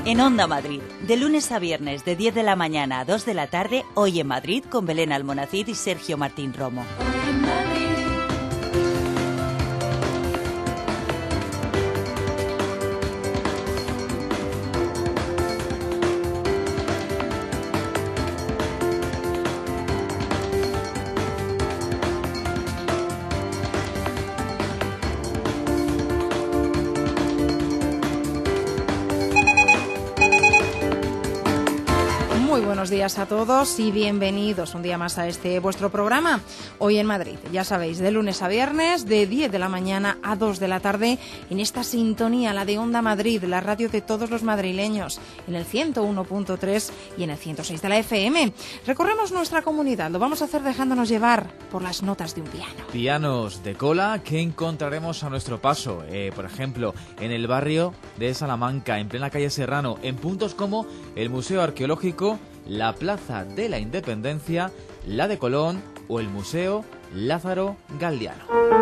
En Onda Madrid, de lunes a viernes de 10 de la mañana a 2 de la tarde, Hoy en Madrid con Belén Almonacid y Sergio Martín Romo. Buenos días a todos y bienvenidos un día más a este vuestro programa Hoy en Madrid. Ya sabéis, de lunes a viernes, de 10 de la mañana a 2 de la tarde, en esta sintonía, la de Onda Madrid, la radio de todos los madrileños, en el 101.3 y en el 106 de la FM. Recorremos nuestra comunidad, lo vamos a hacer dejándonos llevar por las notas de un piano. Pianos de cola que encontraremos a nuestro paso, por ejemplo, en el barrio de Salamanca, en plena calle Serrano, en puntos como el Museo Arqueológico, la Plaza de la Independencia, la de Colón o el Museo Lázaro Galdiano.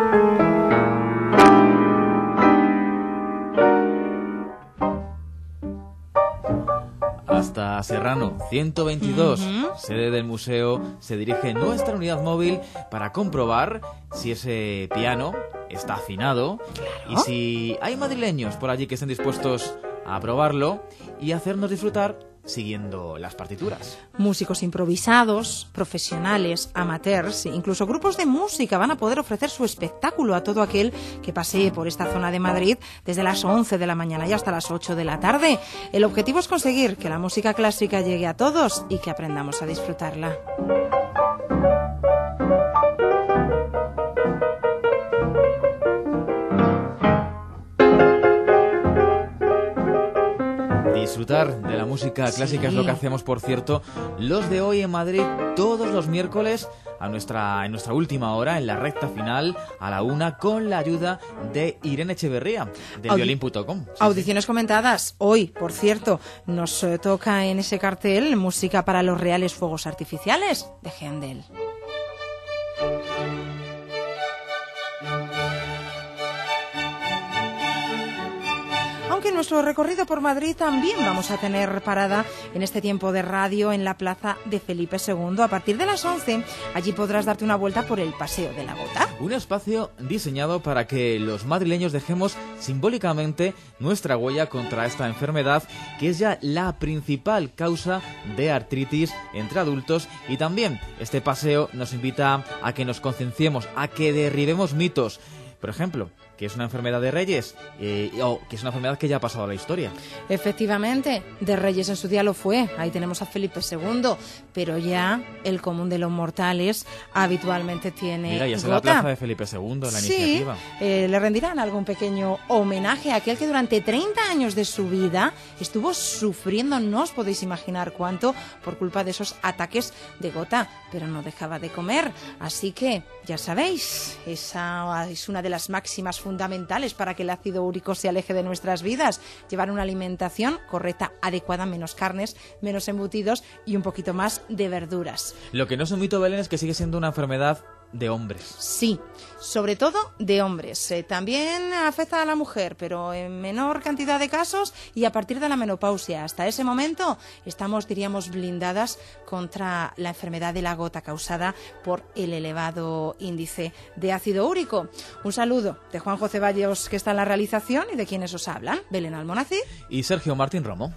Hasta Serrano 122, sede del museo, se dirige nuestra unidad móvil para comprobar si ese piano está afinado y si hay madrileños por allí que estén dispuestos a probarlo y hacernos disfrutar siguiendo las partituras. Músicos improvisados, profesionales, amateurs, incluso grupos de música van a poder ofrecer su espectáculo a todo aquel que pasee por esta zona de Madrid desde las 11 de la mañana y hasta las 8 de la tarde. El objetivo es conseguir que la música clásica llegue a todos y que aprendamos a disfrutarla. Disfrutar de la música clásica es lo que hacemos, por cierto, los de Hoy en Madrid todos los miércoles en nuestra última hora, en la recta final, a la 1, con la ayuda de Irene Echeverría, de violín.com. Audiciones comentadas. Hoy, por cierto, nos toca en ese cartel música para los reales fuegos artificiales de Händel. Aunque en nuestro recorrido por Madrid también vamos a tener parada en este tiempo de radio en la Plaza de Felipe II. A partir de las 11, allí podrás darte una vuelta por el Paseo de la Gota. Un espacio diseñado para que los madrileños dejemos simbólicamente nuestra huella contra esta enfermedad, que es ya la principal causa de artritis entre adultos. Y también este paseo nos invita a que nos concienciemos, a que derribemos mitos. Por ejemplo, que es una enfermedad de Reyes o que es una enfermedad que ya ha pasado a la historia. Efectivamente, de Reyes en su día lo fue. Ahí tenemos a Felipe II, pero ya el común de los mortales habitualmente tiene Mira, ya es gota. la plaza de Felipe II, la iniciativa. Le rendirán algún pequeño homenaje a aquel que durante 30 años de su vida estuvo sufriendo, no os podéis imaginar cuánto, por culpa de esos ataques de gota, pero no dejaba de comer. Así que, ya sabéis, esa es una de las máximas fundamentales para que el ácido úrico se aleje de nuestras vidas. Llevar una alimentación correcta, adecuada, menos carnes, menos embutidos y un poquito más de verduras. Lo que no es un mito, Belén, es que sigue siendo una enfermedad de hombres. Sí, sobre todo de hombres. También afecta a la mujer, pero en menor cantidad de casos y a partir de la menopausia. Hasta ese momento estamos, diríamos, blindadas contra la enfermedad de la gota causada por el elevado índice de ácido úrico. Un saludo de Juanjo Ceballos, que está en la realización, y de quienes os hablan, Belén Almonacid y Sergio Martín Romo.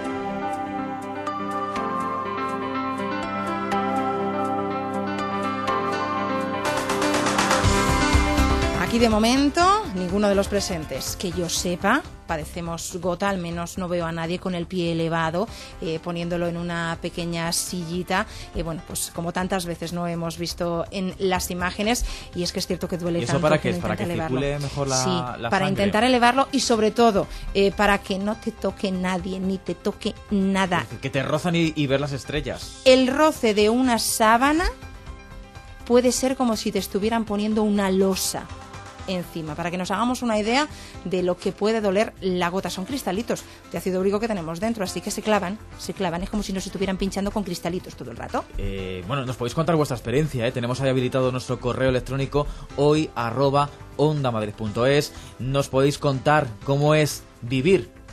Aquí de momento ninguno de los presentes que yo sepa padecemos gota, al menos no veo a nadie con el pie elevado, poniéndolo en una pequeña sillita, bueno, pues como tantas veces no hemos visto en las imágenes, y es que es cierto que duele tanto. ¿Y eso para qué es? ¿Para que circule mejor la para sangre? Intentar elevarlo y sobre todo para que no te toque nadie ni te toque nada. Que te rozan y ver las estrellas. El roce de una sábana puede ser como si te estuvieran poniendo una losa encima, para que nos hagamos una idea de lo que puede doler la gota. Son cristalitos de ácido úrico que tenemos dentro, así que se clavan, es como si nos estuvieran pinchando con cristalitos todo el rato. Bueno, nos podéis contar vuestra experiencia, tenemos ahí habilitado nuestro correo electrónico hoy@ondamadrid.es. Nos podéis contar cómo es vivir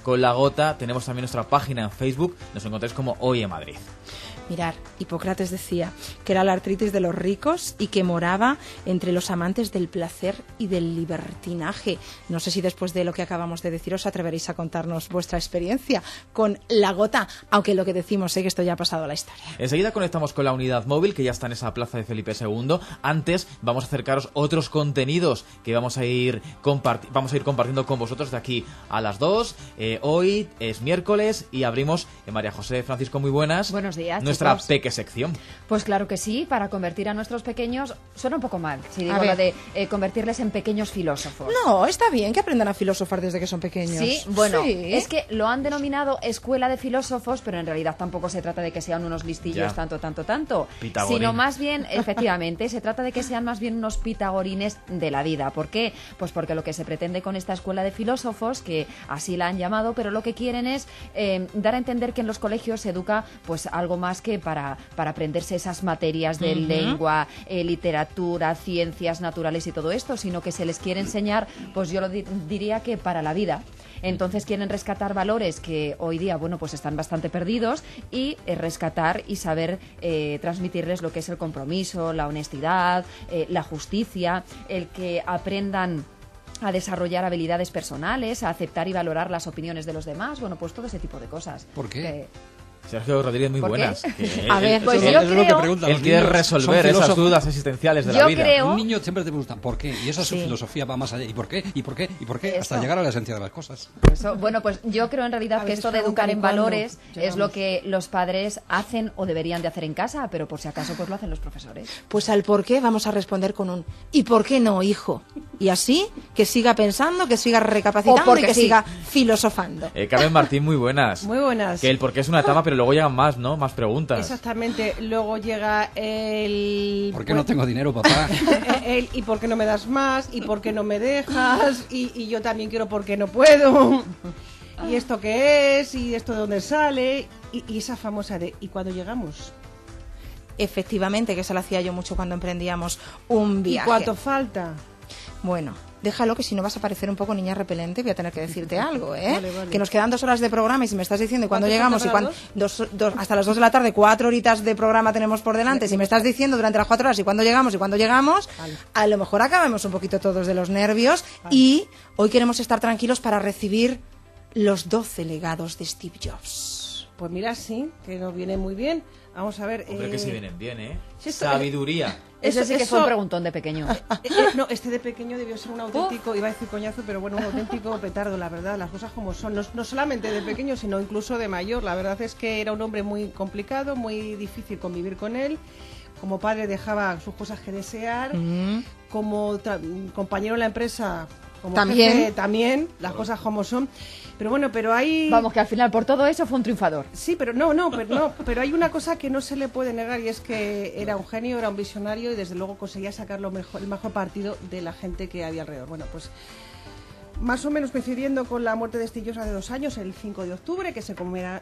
con la gota. Tenemos también nuestra página en Facebook, nos encontráis como Hoy en Madrid. Mirar, Hipócrates decía que era la artritis de los ricos y que moraba entre los amantes del placer y del libertinaje. No sé si después de lo que acabamos de decir os atreveréis a contarnos vuestra experiencia con la gota, aunque lo que decimos, que esto ya ha pasado a la historia. Enseguida conectamos con la unidad móvil que ya está en esa plaza de Felipe II. Antes vamos a acercaros otros contenidos que vamos a ir compartiendo con vosotros de aquí a las 2. Hoy es miércoles y abrimos, María José Francisco, muy buenas. Buenos días, nuestra chicos. peque sección. Pues claro que sí, para convertir a nuestros pequeños, suena un poco mal, si digo lo de convertirles en pequeños filósofos. No, está bien que aprendan a filosofar desde que son pequeños. Sí, bueno, sí. Es que lo han denominado escuela de filósofos, pero en realidad tampoco se trata de que sean unos listillos tanto, Pitagorín. sino más bien, efectivamente, se trata de que sean más bien unos pitagorines de la vida. ¿Por qué? Pues porque lo que se pretende con esta escuela de filósofos, que así la han llamado, pero lo que quieren es dar a entender que en los colegios se educa pues algo más que para aprenderse esas materias de lengua, literatura, ciencias naturales y todo esto, sino que se les quiere enseñar, pues yo lo diría que para la vida. Entonces quieren rescatar valores que hoy día, bueno, pues están bastante perdidos y rescatar y saber transmitirles lo que es el compromiso, la honestidad, la justicia, el que aprendan a desarrollar habilidades personales, a aceptar y valorar las opiniones de los demás, bueno, pues todo ese tipo de cosas. ¿Por qué? Sergio Rodríguez, muy ¿Por buenas. qué? A ver, pues Eso yo es lo que creo... preguntan Él los quiere niños. resolver Son esas filósofos. dudas existenciales de la Yo vida. creo- Un niño siempre te pregunta ¿por qué? Y esa su filosofía va más allá. ¿Y por qué? ¿Y por qué? ¿Y por qué? Hasta Eso. llegar a la esencia de las cosas. Eso, bueno, pues yo creo en realidad A que ver, esto de preguntan educar en ¿y cuándo valores es llegamos? lo que los padres hacen o deberían de hacer en casa, pero por si acaso pues lo hacen los profesores. Pues al por qué vamos a responder con un ¿y por qué no, hijo? Y así, que siga pensando, que siga O recapacitando porque y que sí. siga filosofando. Carmen Martín, muy buenas. Muy buenas. Que el por qué es una etapa, pero luego llegan más, ¿no? Más preguntas. Exactamente. Luego llega el... ¿Por qué no tengo dinero, papá? el ¿y por qué no me das más? ¿Y por qué no me dejas? Y yo también quiero ¿por qué no puedo? ¿Y esto qué es? ¿Y esto de dónde sale? Y esa famosa de ¿y cuándo llegamos? Efectivamente, que eso lo hacía yo mucho cuando emprendíamos un ¿Y viaje. cuánto falta? Bueno, déjalo, que si no vas a parecer un poco niña repelente, voy a tener que decirte algo, ¿eh? Vale. Que nos quedan 2 horas de programa y si me estás diciendo cuándo ¿Cuánto llegamos y faltan cuándo, hasta las 2 de la tarde, 4 horitas de programa tenemos por delante, si me estás diciendo durante las 4 horas y cuándo llegamos, Vale. a lo mejor acabamos un poquito todos de los nervios y hoy queremos estar tranquilos para recibir los 12 legados de Steve Jobs. Pues mira, sí, que nos viene muy bien. Vamos a ver... Hombre, que si vienen bien, ¿eh? si esto- Sabiduría. Eso sí que fue eso- un preguntón de pequeño. No, este de pequeño debió ser un auténtico, iba a decir coñazo, pero bueno, un auténtico petardo, la verdad, las cosas como son. No solamente de pequeño, sino incluso de mayor. La verdad es que era un hombre muy complicado, muy difícil convivir con él. Como padre dejaba sus cosas que desear. Como compañero en la empresa, como También. jefe, también, las cosas como son. Pero bueno, pero hay... Vamos, que al final por todo eso fue un triunfador. Sí, pero pero hay una cosa que no se le puede negar y es que era un genio, era un visionario y desde luego conseguía sacar el mejor partido de la gente que había alrededor. Bueno, pues más o menos coincidiendo con la muerte de Steve Jobs hace 2 años, el 5 de octubre, que se conmemora,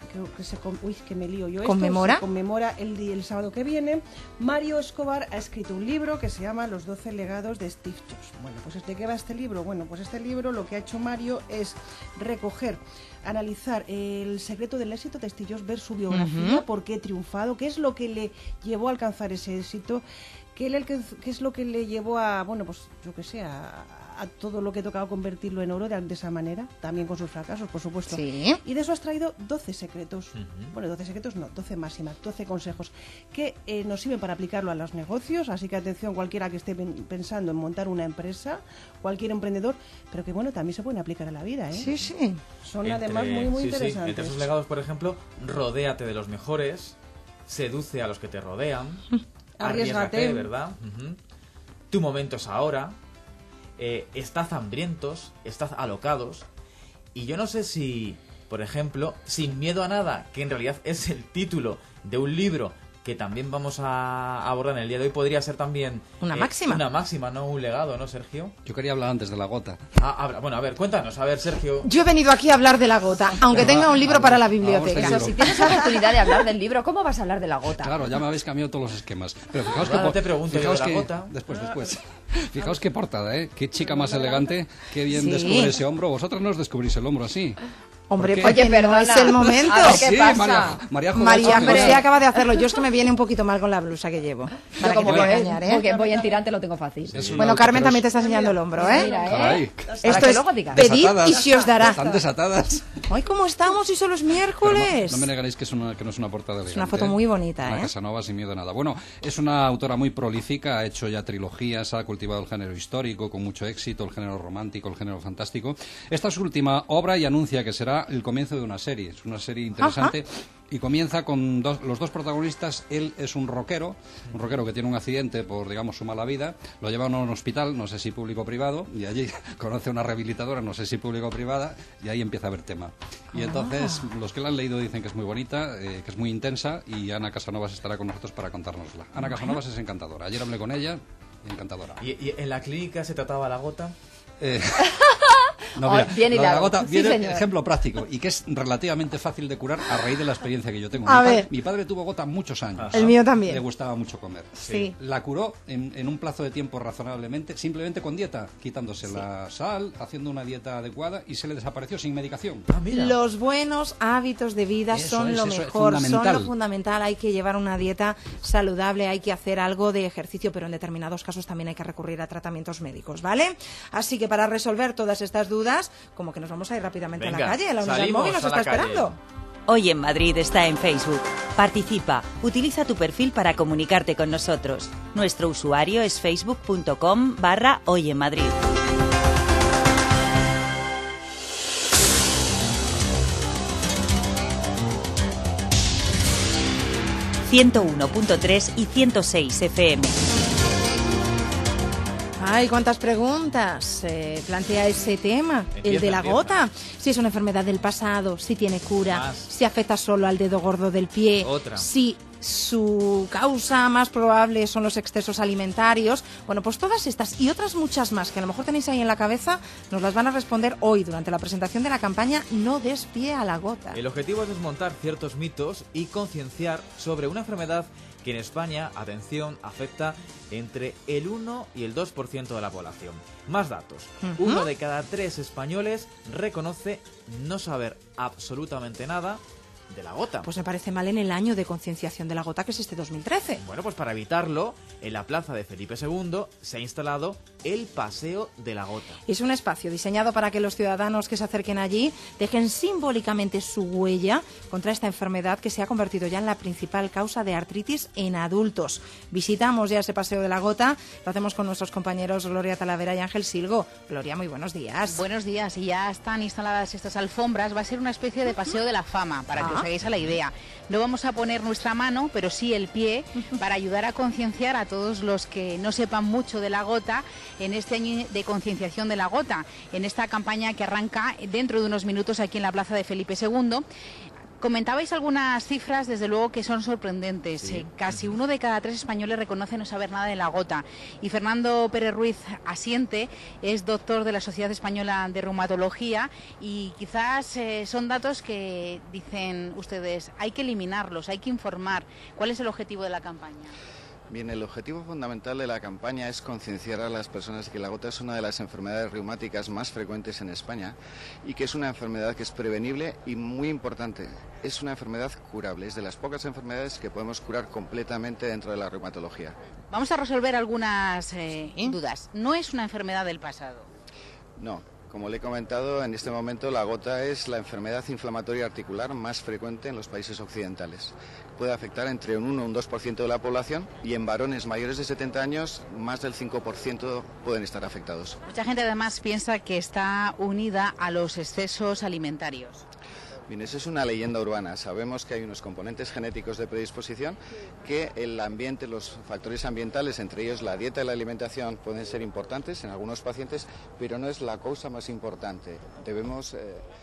que me lío yo esto, ¿Conmemora? se conmemora el sábado que viene, Mario Escobar ha escrito un libro que se llama Los 12 legados de Steve Jobs. Bueno, pues ¿de qué va este libro? Bueno, pues este libro lo que ha hecho Mario es recoger, analizar el secreto del éxito de Steve Jobs, ver su biografía, por qué ha triunfado, qué es lo que le llevó a alcanzar ese éxito, qué es lo que le llevó a, bueno, pues yo que sé, a todo lo que tocaba convertirlo en oro de esa manera, también con sus fracasos, por supuesto. Sí. Y de eso has traído 12 secretos, bueno, 12 secretos no, 12 máximas, 12 consejos que nos sirven para aplicarlo a los negocios, así que atención cualquiera que esté pensando en montar una empresa, cualquier emprendedor, pero que bueno, también se pueden aplicar a la vida, ¿eh? Sí, sí. Son además muy sí, interesantes. Entre esos legados, por ejemplo, rodéate de los mejores, seduce a los que te rodean, Arriésgate. ¿verdad? Tu momento es ahora, estad hambrientos, estad alocados, y yo no sé si, por ejemplo, Sin miedo a nada, que en realidad es el título de un libro que también vamos a abordar en el día de hoy, podría ser también... Una máxima. Una máxima, no un legado, ¿no, Sergio? Yo quería hablar antes de la gota. Bueno, a ver, cuéntanos, a ver, Sergio. Yo he venido aquí a hablar de la gota, aunque tenga un libro para la biblioteca. Vamos, Eso, si tienes la oportunidad de hablar del libro, ¿cómo vas a hablar de la gota? Claro, ya me habéis cambiado todos los esquemas. Pero fijaos Ahora que... te pregunto yo de la gota. Después. Fijaos qué portada, ¿eh? Qué chica más elegante, qué bien Sí. descubre ese hombro. Vosotros no os descubrís el hombro así. Hombre, ¿Por qué? porque Oye, no perdona. es el momento. A ver, ¿qué Sí, pasa? María José acaba de hacerlo. Yo es que me viene un poquito mal con la blusa que llevo. Para Yo que como te voy a ves, engañar, ¿eh? porque voy en tirante lo tengo fácil. Bueno, Carmen también te está enseñando el hombro, ¿eh? Mira, Caray. Para Esto que es luego digas. pedid Desatadas. y se os dará. Están desatadas. Ay, ¿cómo estamos? Y solo es Pero miércoles. no me negaréis que no es una portada elegante. Es una foto muy bonita, Ana ¿eh? Casanova sin miedo a nada. Bueno, es una autora muy prolífica, ha hecho ya trilogías, ha cultivado el género histórico con mucho éxito, el género romántico, el género fantástico. Esta es su última obra y anuncia que será el comienzo de una serie. Es una serie interesante. Y comienza con los dos protagonistas. Él es un rockero que tiene un accidente por, digamos, su mala vida. Lo llevan a un hospital, no sé si público o privado, y allí conoce a una rehabilitadora, no sé si público o privada, y ahí empieza a haber tema. Y entonces, los que la han leído dicen que es muy bonita, que es muy intensa, y Ana Casanovas estará con nosotros para contárnosla. Ana Casanovas es encantadora. Ayer hablé con ella, y encantadora. ¿Y en la clínica se trataba la gota? No, mira, bien lo de la hilado. gota Sí, viene señor. ejemplo práctico y que es relativamente fácil de curar a raíz de la experiencia que yo tengo. A ver. Mi padre tuvo gota muchos años. El mío también. Le gustaba mucho comer. Sí. La curó en un plazo de tiempo razonablemente, simplemente con dieta, quitándose la sal, haciendo una dieta adecuada y se le desapareció sin medicación. Ah, mira. Los buenos hábitos de vida Eso son es, lo eso es mejor, son fundamental. lo fundamental. Hay que llevar una dieta saludable, hay que hacer algo de ejercicio, pero en determinados casos también hay que recurrir a tratamientos médicos, ¿vale? Así que para resolver todas estas dudas, como que nos vamos a ir rápidamente a Venga, la calle, la unidad salimos móvil nos a la está calle. esperando. Hoy en Madrid está en Facebook. Participa, utiliza tu perfil para comunicarte con nosotros. Nuestro usuario es facebook.com/Hoy en Madrid. ...101.3 y 106 FM. Ay, cuántas preguntas plantea ese tema, el de la Empieza. gota. Si es una enfermedad del pasado, si tiene cura, Más. si afecta solo al dedo gordo del pie, Otra. si su causa más probable son los excesos alimentarios. Bueno, pues todas estas y otras muchas más que a lo mejor tenéis ahí en la cabeza, nos las van a responder hoy durante la presentación de la campaña No des pie a la gota. El objetivo es desmontar ciertos mitos y concienciar sobre una enfermedad que en España, atención, afecta entre el 1 y el 2% de la población. Más datos. 1 de cada 3 españoles reconoce no saber absolutamente nada de la gota. Pues me parece mal en el año de concienciación de la gota, que es este 2013. Bueno, pues para evitarlo, en la plaza de Felipe II se ha instalado el Paseo de la Gota. Es un espacio diseñado para que los ciudadanos que se acerquen allí dejen simbólicamente su huella contra esta enfermedad que se ha convertido ya en la principal causa de artritis en adultos. Visitamos ya ese Paseo de la Gota, lo hacemos con nuestros compañeros Gloria Talavera y Ángel Silgo. Gloria, muy buenos días. Buenos días, y ya están instaladas estas alfombras. Va a ser una especie de paseo de la fama, para que os hagáis a la idea. No vamos a poner nuestra mano, pero sí el pie, para ayudar a concienciar a todos los que no sepan mucho de la gota en este año de concienciación de la gota, en esta campaña que arranca dentro de unos minutos aquí en la plaza de Felipe II. Comentabais algunas cifras, desde luego, que son sorprendentes. Sí. Casi 1 de cada 3 españoles reconoce no saber nada de la gota. Y Fernando Pérez Ruiz Asiente es doctor de la Sociedad Española de Reumatología, y quizás son datos que dicen ustedes, hay que eliminarlos, hay que informar. ¿Cuál es el objetivo de la campaña? Bien, el objetivo fundamental de la campaña es concienciar a las personas que la gota es una de las enfermedades reumáticas más frecuentes en España y que es una enfermedad que es prevenible y muy importante. Es una enfermedad curable, es de las pocas enfermedades que podemos curar completamente dentro de la reumatología. Vamos a resolver algunas dudas. No es una enfermedad del pasado. No. Como le he comentado, en este momento la gota es la enfermedad inflamatoria articular más frecuente en los países occidentales. Puede afectar entre un 1 y un 2% de la población, y en varones mayores de 70 años más del 5% pueden estar afectados. Mucha gente además piensa que está unida a los excesos alimentarios. Bien, eso es una leyenda urbana. Sabemos que hay unos componentes genéticos de predisposición, que el ambiente, los factores ambientales, entre ellos la dieta y la alimentación, pueden ser importantes en algunos pacientes, pero no es la causa más importante. Debemos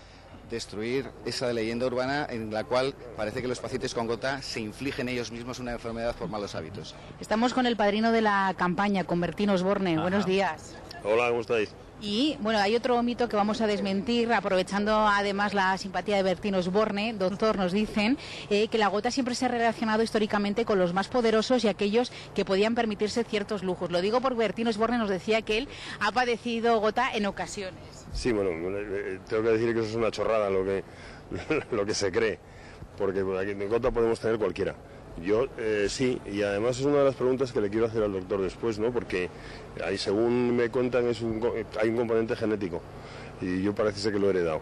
destruir esa leyenda urbana en la cual parece que los pacientes con gota se infligen ellos mismos una enfermedad por malos hábitos. Estamos con el padrino de la campaña, con Bertín Osborne. Buenos días. Hola, ¿cómo estáis? Y bueno, hay otro mito que vamos a desmentir, aprovechando además la simpatía de Bertín Osborne. Doctor, nos dicen que la gota siempre se ha relacionado históricamente con los más poderosos y aquellos que podían permitirse ciertos lujos. Lo digo porque Bertín Osborne nos decía que él ha padecido gota en ocasiones. Sí, bueno, tengo que decir que eso es una chorrada lo que se cree, porque aquí en gota podemos tener cualquiera. Yo sí, y además es una de las preguntas que le quiero hacer al doctor después, ¿no? Porque ahí, según me cuentan, hay un componente genético y yo parece ser que lo he heredado.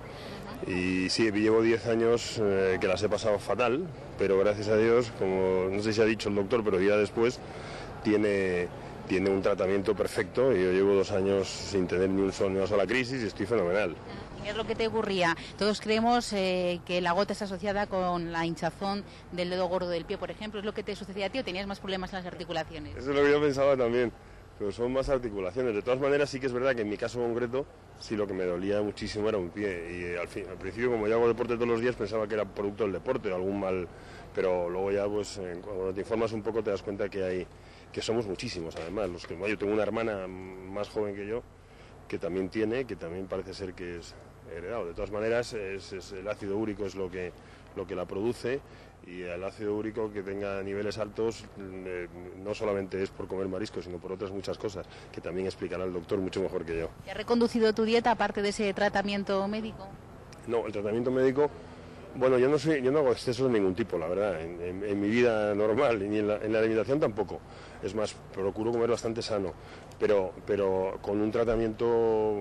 Y sí, llevo 10 años que las he pasado fatal, pero gracias a Dios, como no sé si ha dicho el doctor, pero día después tiene un tratamiento perfecto y yo llevo 2 años sin tener ni una sola crisis y estoy fenomenal. ¿Qué es lo que te ocurría? Todos creemos que la gota está asociada con la hinchazón del dedo gordo del pie, por ejemplo. ¿Es lo que te sucedía a ti o tenías más problemas en las articulaciones? Eso es lo que yo pensaba también, pero son más articulaciones. De todas maneras, sí que es verdad que en mi caso concreto, sí lo que me dolía muchísimo era un pie. Y al principio, como yo hago deporte todos los días, pensaba que era producto del deporte, algún mal... Pero luego ya, pues, cuando te informas un poco, te das cuenta que somos muchísimos, además. Yo tengo una hermana más joven que yo, que también parece ser que es heredado. De todas maneras, el ácido úrico es lo que la produce, y el ácido úrico que tenga niveles altos no solamente es por comer mariscos, sino por otras muchas cosas, que también explicará el doctor mucho mejor que yo. ¿Te ha reconducido tu dieta aparte de ese tratamiento médico? No, el tratamiento médico... Bueno, yo no hago excesos de ningún tipo, la verdad, en mi vida normal, y en la alimentación tampoco. Es más, procuro comer bastante sano, pero con un tratamiento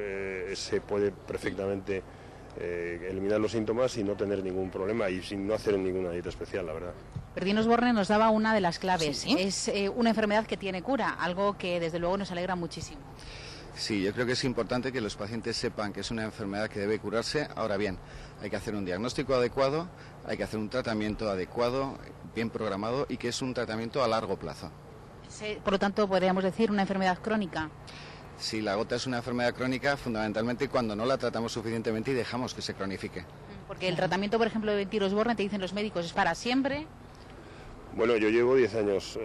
se puede perfectamente eliminar los síntomas y no tener ningún problema y sin no hacer ninguna dieta especial, la verdad. Bertín Osborne nos daba una de las claves. ¿Sí? Es una enfermedad que tiene cura, algo que desde luego nos alegra muchísimo. Sí, yo creo que es importante que los pacientes sepan que es una enfermedad que debe curarse. Ahora bien, hay que hacer un diagnóstico adecuado, hay que hacer un tratamiento adecuado, bien programado, y que es un tratamiento a largo plazo. Por lo tanto, podríamos decir una enfermedad crónica. Sí, la gota es una enfermedad crónica fundamentalmente cuando no la tratamos suficientemente y dejamos que se cronifique. Porque el tratamiento, por ejemplo, de Bertín Osborne, te dicen los médicos, es para siempre. Bueno, yo llevo 10 años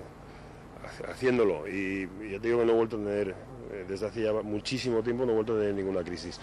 haciéndolo y ya te digo que no he vuelto a tener, desde hace ya muchísimo tiempo no he vuelto a tener ninguna crisis.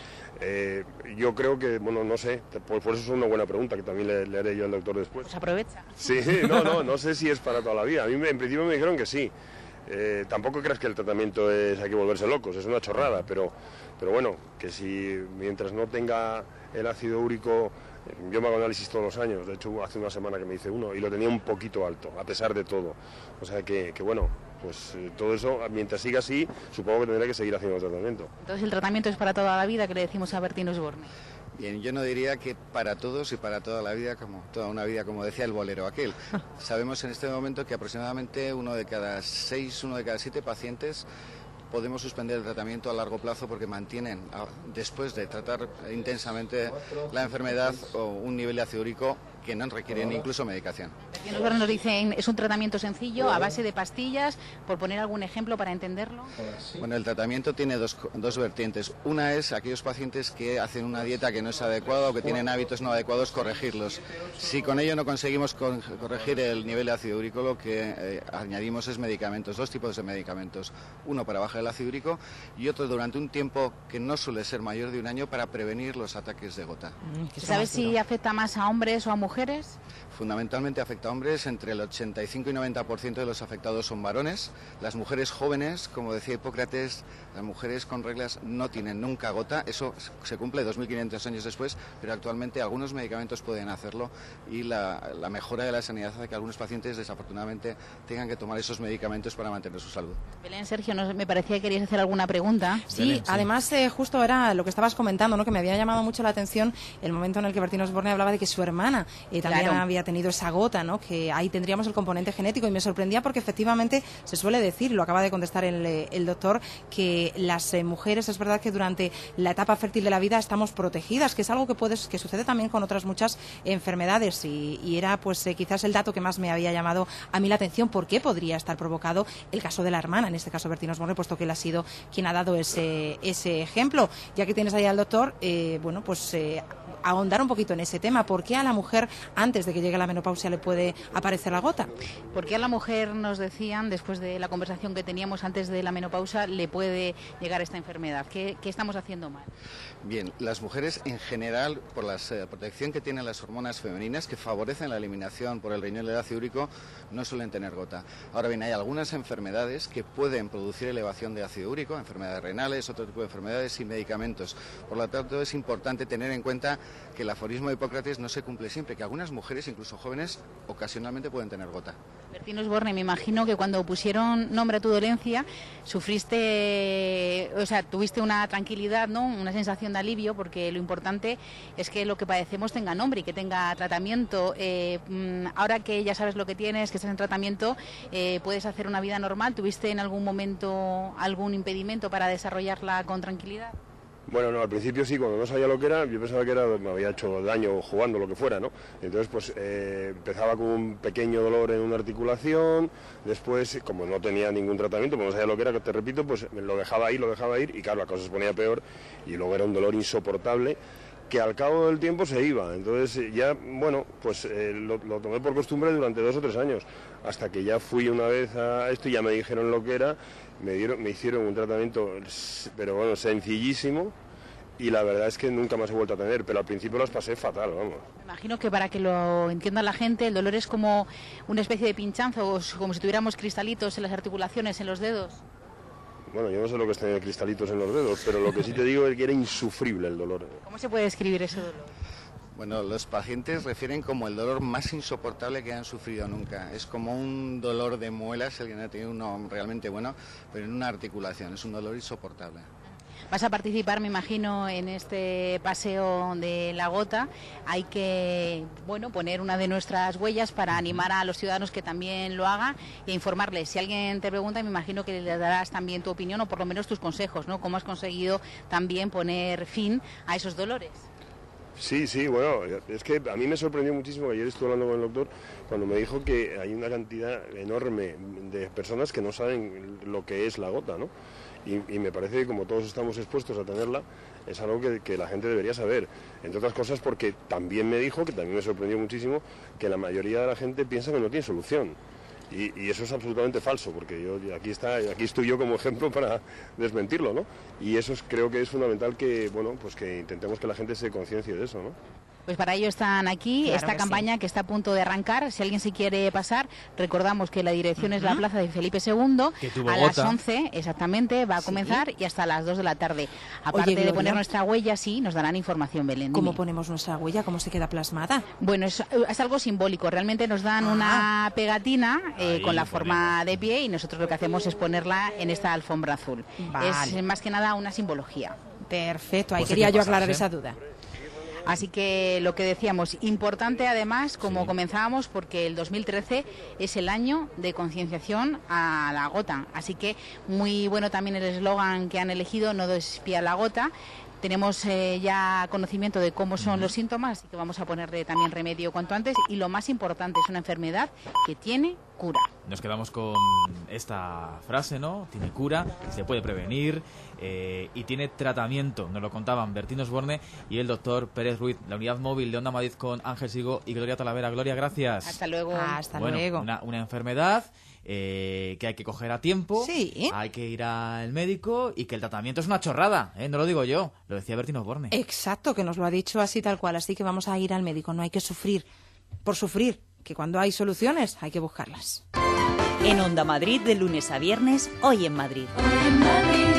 Yo creo que, bueno, no sé, por eso es una buena pregunta que también le haré yo al doctor después. Pues aprovecha. Sí, no sé si es para toda la vida. A mí en principio me dijeron que sí. Tampoco creas que el tratamiento hay que volverse locos, es una chorrada, pero bueno, que si mientras no tenga el ácido úrico, yo me hago análisis todos los años, de hecho hace una semana que me hice uno y lo tenía un poquito alto, a pesar de todo. O sea que bueno, pues todo eso, mientras siga así, supongo que tendré que seguir haciendo el tratamiento. Entonces el tratamiento es para toda la vida, que le decimos a Bertín Osborne. Bien, yo no diría que para todos y para toda la vida, como toda una vida, como decía el bolero aquel. Sabemos en este momento que aproximadamente 1 de cada 6, 1 de cada 7 pacientes podemos suspender el tratamiento a largo plazo porque mantienen, después de tratar intensamente la enfermedad, un nivel de ácido úrico que no requieren incluso medicación. Nosotros nos dicen, es un tratamiento sencillo, a base de pastillas, por poner algún ejemplo para entenderlo. Bueno, el tratamiento tiene dos vertientes. Una es aquellos pacientes que hacen una dieta que no es adecuada o que tienen hábitos no adecuados, corregirlos. Si con ello no conseguimos corregir el nivel de ácido úrico, lo que añadimos es medicamentos, 2 tipos de medicamentos. Uno para bajar el ácido úrico y otro durante un tiempo que no suele ser mayor de 1 año para prevenir los ataques de gota. ¿Sabes si afecta más a hombres o a mujeres? Fundamentalmente afecta a hombres, entre el 85 y 90% de los afectados son varones. Las mujeres jóvenes, como decía Hipócrates, las mujeres con reglas no tienen nunca gota, eso se cumple 2.500 años después, pero actualmente algunos medicamentos pueden hacerlo y la mejora de la sanidad hace que algunos pacientes desafortunadamente tengan que tomar esos medicamentos para mantener su salud. Belén, Sergio, me parecía que querías hacer alguna pregunta. Sí, Belén, sí. Además justo era lo que estabas comentando, ¿no? Que me había llamado mucho la atención el momento en el que Bertín Osborne hablaba de que su hermana también había tenido esa gota, ¿no? Que ahí tendríamos el componente genético y me sorprendía porque efectivamente se suele decir, lo acaba de contestar el doctor, que las mujeres es verdad que durante la etapa fértil de la vida estamos protegidas, que es algo que sucede también con otras muchas enfermedades y era pues quizás el dato que más me había llamado a mí la atención, por qué podría estar provocado el caso de la hermana, en este caso Bertín Osborne, puesto que él ha sido quien ha dado ese ejemplo. Ya que tienes ahí al doctor, ahondar un poquito en ese tema. ¿Por qué a la mujer, antes de que llegue la menopausia, le puede aparecer la gota? ¿Por qué a la mujer, nos decían, después de la conversación que teníamos antes de la menopausia, le puede llegar esta enfermedad? ¿Qué estamos haciendo mal? Bien, las mujeres en general, por la protección que tienen las hormonas femeninas que favorecen la eliminación por el riñón del ácido úrico, no suelen tener gota. Ahora bien, hay algunas enfermedades que pueden producir elevación de ácido úrico, enfermedades renales, otro tipo de enfermedades y medicamentos. Por lo tanto, es importante tener en cuenta que el aforismo de Hipócrates no se cumple siempre, que algunas mujeres, incluso jóvenes, ocasionalmente pueden tener gota. Bertín Osborne, me imagino que cuando pusieron nombre a tu dolencia, tuviste una tranquilidad, ¿no? Una sensación de alivio, porque lo importante es que lo que padecemos tenga nombre y que tenga tratamiento. Ahora que ya sabes lo que tienes, que estás en tratamiento, puedes hacer una vida normal. ¿Tuviste en algún momento algún impedimento para desarrollarla con tranquilidad? Bueno, no, al principio sí, cuando no sabía lo que era, yo pensaba que me había hecho daño jugando, lo que fuera, ¿no? Entonces, pues empezaba con un pequeño dolor en una articulación, después, como no tenía ningún tratamiento, como no sabía lo que era, que te repito, pues lo dejaba ir, y claro, la cosa se ponía peor, y luego era un dolor insoportable, que al cabo del tiempo se iba. Entonces ya, bueno, pues lo tomé por costumbre durante 2 o 3 años, hasta que ya fui una vez a esto y ya me dijeron lo que era, me hicieron un tratamiento, pero bueno, sencillísimo, y la verdad es que nunca más he vuelto a tener, pero al principio las pasé fatal, vamos. Me imagino que para que lo entienda la gente, el dolor es como una especie de pinchazo, como si tuviéramos cristalitos en las articulaciones, en los dedos. Bueno, yo no sé lo que es tener cristalitos en los dedos, pero lo que sí te digo es que era insufrible el dolor. ¿Cómo se puede describir ese dolor? Bueno, los pacientes refieren como el dolor más insoportable que han sufrido nunca. Es como un dolor de muelas, alguien ha tenido uno realmente bueno, pero en una articulación, es un dolor insoportable. Vas a participar, me imagino, en este paseo de la gota. Hay que, bueno, poner una de nuestras huellas para animar a los ciudadanos que también lo hagan e informarles. Si alguien te pregunta, me imagino que le darás también tu opinión o por lo menos tus consejos, ¿no? ¿Cómo has conseguido también poner fin a esos dolores? Sí, bueno, es que a mí me sorprendió muchísimo, que ayer estuve hablando con el doctor, cuando me dijo que hay una cantidad enorme de personas que no saben lo que es la gota, ¿no? Y me parece que como todos estamos expuestos a tenerla, es algo que la gente debería saber. Entre otras cosas porque también me dijo, que también me sorprendió muchísimo, que la mayoría de la gente piensa que no tiene solución. Y eso es absolutamente falso, porque aquí estoy yo como ejemplo para desmentirlo, ¿no? Y eso creo que es fundamental que, bueno, pues que intentemos que la gente se conciencie de eso, ¿no? Pues para ello están aquí, claro, esta campaña sí, que está a punto de arrancar. Si alguien se quiere pasar, recordamos que la dirección es la Plaza de Felipe II, a las 11 exactamente va a comenzar y hasta las 2 de la tarde. Aparte de poner nuestra huella, sí, nos darán información, Belén. ¿Cómo ponemos nuestra huella? ¿Cómo se queda plasmada? Bueno, es algo simbólico. Realmente nos dan una pegatina con la forma de pie y nosotros lo que hacemos es ponerla en esta alfombra azul. Vale. Es más que nada una simbología. Perfecto, ahí quería yo aclarar esa duda. Así que lo que decíamos, importante además, como comenzábamos, porque el 2013 es el año de concienciación a la gota. Así que muy bueno también el eslogan que han elegido, no des pie a la gota. Tenemos ya conocimiento de cómo son los síntomas, así que vamos a ponerle también remedio cuanto antes. Y lo más importante, es una enfermedad que tiene cura. Nos quedamos con esta frase, ¿no? Tiene cura, se puede prevenir y tiene tratamiento. Nos lo contaban Bertín Osborne y el doctor Pérez Ruiz, la unidad móvil de Onda Madrid con Ángel Sigo y Gloria Talavera. Gloria, gracias. Hasta luego. Hasta luego. Una enfermedad que hay que coger a tiempo, sí, hay que ir al médico y que el tratamiento es una chorrada, no lo digo yo, lo decía Bertín Osborne. Exacto, que nos lo ha dicho así tal cual, así que vamos a ir al médico, no hay que sufrir por sufrir, que cuando hay soluciones hay que buscarlas. En Onda Madrid, de lunes a viernes, Hoy en Madrid. Hoy en Madrid.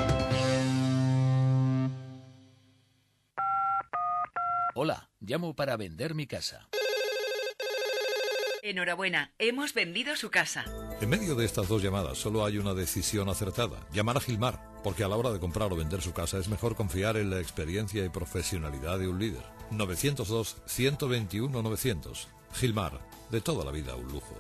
Hola, llamo para vender mi casa. Enhorabuena, hemos vendido su casa. En medio de estas 2 llamadas solo hay una decisión acertada, llamar a Gilmar, porque a la hora de comprar o vender su casa es mejor confiar en la experiencia y profesionalidad de un líder. 902-121-900. Gilmar, de toda la vida un lujo.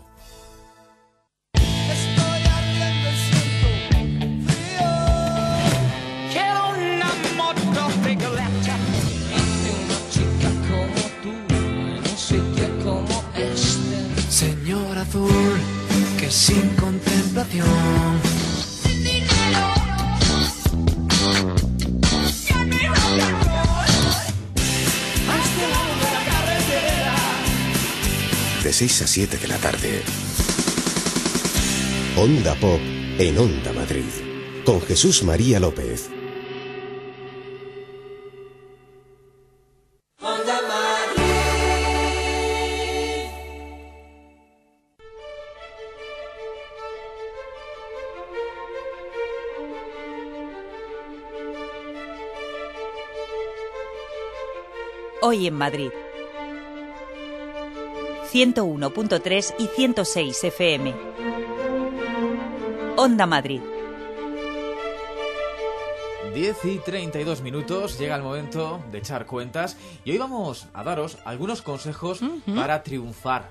Estoy ardiendo y siento frío. Quiero una moto regaleta y una chica como tú en un sitio como este. Señor azul, que sin contemplación. Dinero. Al de 6 a 7 de la tarde. Onda Pop en Onda Madrid, con Jesús María López. Hoy en Madrid. 101.3 y 106 FM. Onda Madrid. 10 y 32 minutos, llega el momento de echar cuentas y hoy vamos a daros algunos consejos para triunfar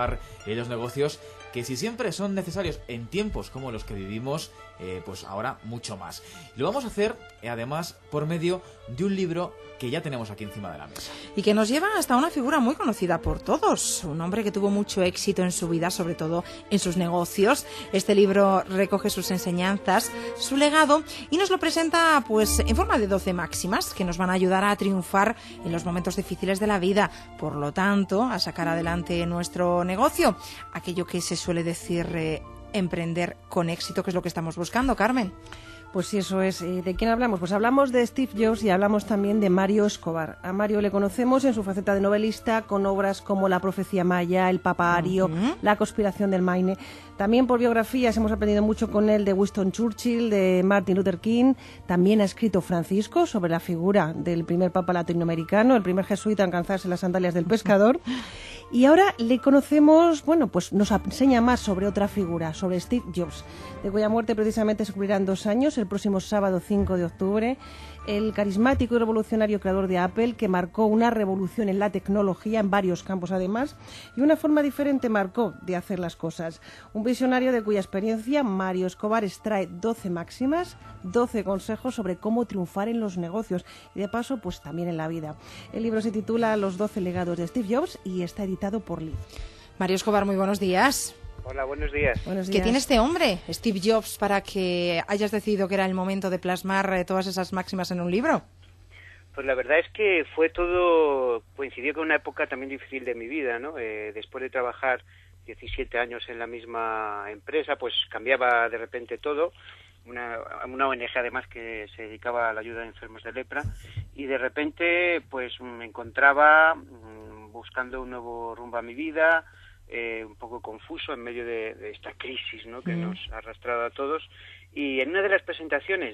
en los negocios, que si siempre son necesarios en tiempos como los que vivimos, pues ahora mucho más. Lo vamos a hacer además por medio de un libro que ya tenemos aquí encima de la mesa. Y que nos lleva hasta una figura muy conocida por todos, un hombre que tuvo mucho éxito en su vida, sobre todo en sus negocios. Este libro recoge sus enseñanzas, su legado, y nos lo presenta pues en forma de 12 máximas que nos van a ayudar a triunfar en los momentos difíciles de la vida, por lo tanto, a sacar adelante nuestro negocio, aquello que se suele decir emprender con éxito, que es lo que estamos buscando, Carmen. Pues sí, eso es. ¿De quién hablamos? Pues hablamos de Steve Jobs y hablamos también de Mario Escobar. A Mario le conocemos en su faceta de novelista, con obras como La profecía maya, El Papa Ario, La conspiración del Maine. También por biografías hemos aprendido mucho con él de Winston Churchill, de Martin Luther King. También ha escrito Francisco sobre la figura del primer papa latinoamericano, el primer jesuita en calzarse las sandalias del pescador. Y ahora le conocemos, bueno, pues nos enseña más sobre otra figura, sobre Steve Jobs, de cuya muerte precisamente se cumplirán 2 años, el próximo sábado 5 de octubre. El carismático y revolucionario creador de Apple, que marcó una revolución en la tecnología, en varios campos además, y una forma diferente marcó de hacer las cosas. Un visionario de cuya experiencia Mario Escobar extrae 12 máximas, 12 consejos sobre cómo triunfar en los negocios y de paso pues también en la vida. El libro se titula Los 12 legados de Steve Jobs y está editado por Liz. Mario Escobar, muy buenos días. Hola, buenos días. ¿Qué tiene este hombre, Steve Jobs, para que hayas decidido que era el momento de plasmar todas esas máximas en un libro? Pues la verdad es que fue todo, coincidió con una época también difícil de mi vida, ¿no? Después de trabajar 17 años en la misma empresa, pues cambiaba de repente todo. Una ONG además que se dedicaba a la ayuda de enfermos de lepra, y de repente pues me encontraba buscando un nuevo rumbo a mi vida, un poco confuso en medio de esta crisis, ¿no?, que nos ha arrastrado a todos. Y en una de las presentaciones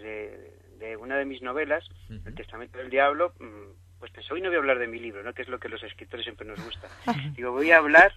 de una de mis novelas, El Testamento del Diablo, pues pensé, hoy no voy a hablar de mi libro, ¿no?, que es lo que los escritores siempre nos gusta. Digo, voy a hablar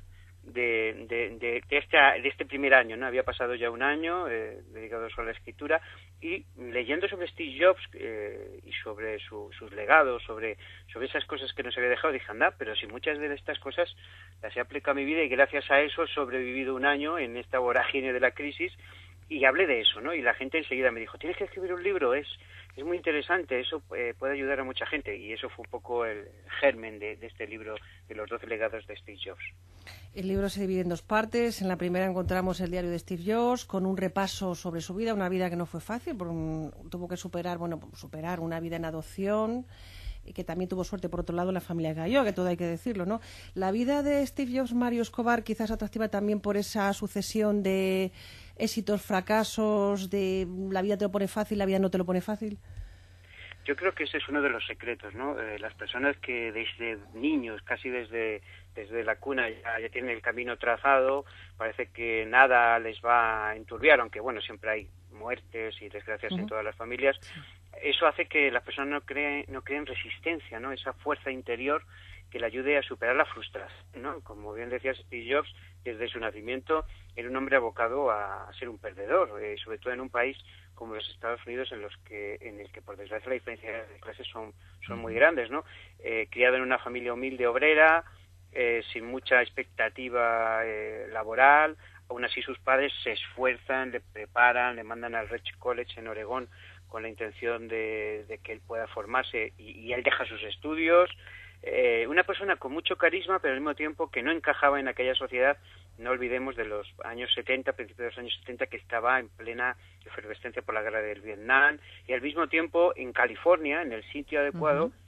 de este primer año, ¿no? Había pasado ya un año dedicado solo a la escritura, y leyendo sobre Steve Jobs y sobre sus legados, sobre esas cosas que nos había dejado, dije, anda, pero si muchas de estas cosas las he aplicado a mi vida y gracias a eso he sobrevivido un año en esta vorágine de la crisis. Y hablé de eso, ¿no? Y la gente enseguida me dijo, tienes que escribir un libro, es muy interesante, eso puede ayudar a mucha gente. Y eso fue un poco el germen de este libro, de los 12 legados de Steve Jobs. El libro se divide en 2 partes. En la primera encontramos el diario de Steve Jobs, con un repaso sobre su vida, una vida que no fue fácil, porque tuvo que superar una vida en adopción, y que también tuvo suerte, por otro lado, la familia que cayó, que todo hay que decirlo, ¿no? La vida de Steve Jobs, Mario Escobar, quizás atractiva también por esa sucesión de éxitos, fracasos, de la vida te lo pone fácil, la vida no te lo pone fácil. Yo creo que ese es uno de los secretos, ¿no? Las personas que desde niños, casi desde la cuna, ya tienen el camino trazado, parece que nada les va a enturbiar, aunque bueno, siempre hay muertes y desgracias en todas las familias. Eso hace que las personas no creen resistencia, ¿no? Esa fuerza interior que le ayude a superar la frustración, ¿no? Como bien decía Steve Jobs, desde su nacimiento era un hombre abocado a ser un perdedor, sobre todo en un país como los Estados Unidos, en el que por desgracia la diferencia de clases son muy grandes, ¿no? Criado en una familia humilde obrera, sin mucha expectativa laboral, aún así sus padres se esfuerzan, le preparan, le mandan al Reich College en Oregón con la intención de que él pueda formarse, y él deja sus estudios. Una persona con mucho carisma, pero al mismo tiempo que no encajaba en aquella sociedad. No olvidemos de los años 70, principios de los años 70, que estaba en plena efervescencia por la guerra del Vietnam, y al mismo tiempo en California, en el sitio adecuado,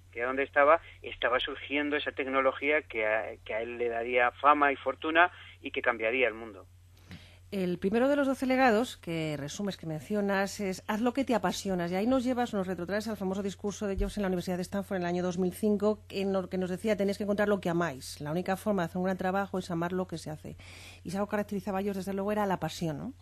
que era donde estaba surgiendo esa tecnología que a él le daría fama y fortuna y que cambiaría el mundo. El primero de los 12 legados que resumes, que mencionas, es haz lo que te apasionas. Y ahí nos retrotraes al famoso discurso de Jobs en la Universidad de Stanford en el año 2005, en lo que nos decía, tenéis que encontrar lo que amáis. La única forma de hacer un gran trabajo es amar lo que se hace. Y si algo caracterizaba a Jobs, desde luego, era la pasión, ¿no?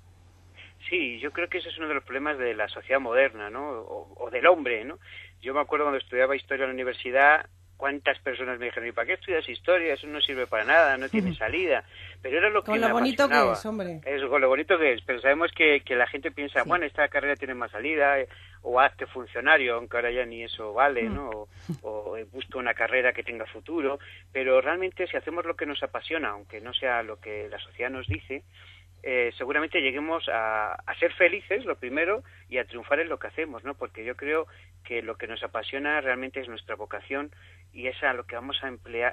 Sí, yo creo que ese es uno de los problemas de la sociedad moderna, ¿no? O del hombre, ¿no? Yo me acuerdo cuando estudiaba historia en la universidad, cuántas personas me dijeron, ¿y para qué estudias historia? Eso no sirve para nada, no tiene salida. Pero era lo que me apasionaba. Con lo bonito que es, hombre. Con lo bonito que es, pero sabemos que la gente piensa, bueno, esta carrera tiene más salida, o hazte funcionario, aunque ahora ya ni eso vale, ¿no? O busca una carrera que tenga futuro, pero realmente si hacemos lo que nos apasiona, aunque no sea lo que la sociedad nos dice, seguramente lleguemos a ser felices, lo primero, y a triunfar en lo que hacemos, ¿no? Porque yo creo que lo que nos apasiona realmente es nuestra vocación y es a lo que vamos a emplear,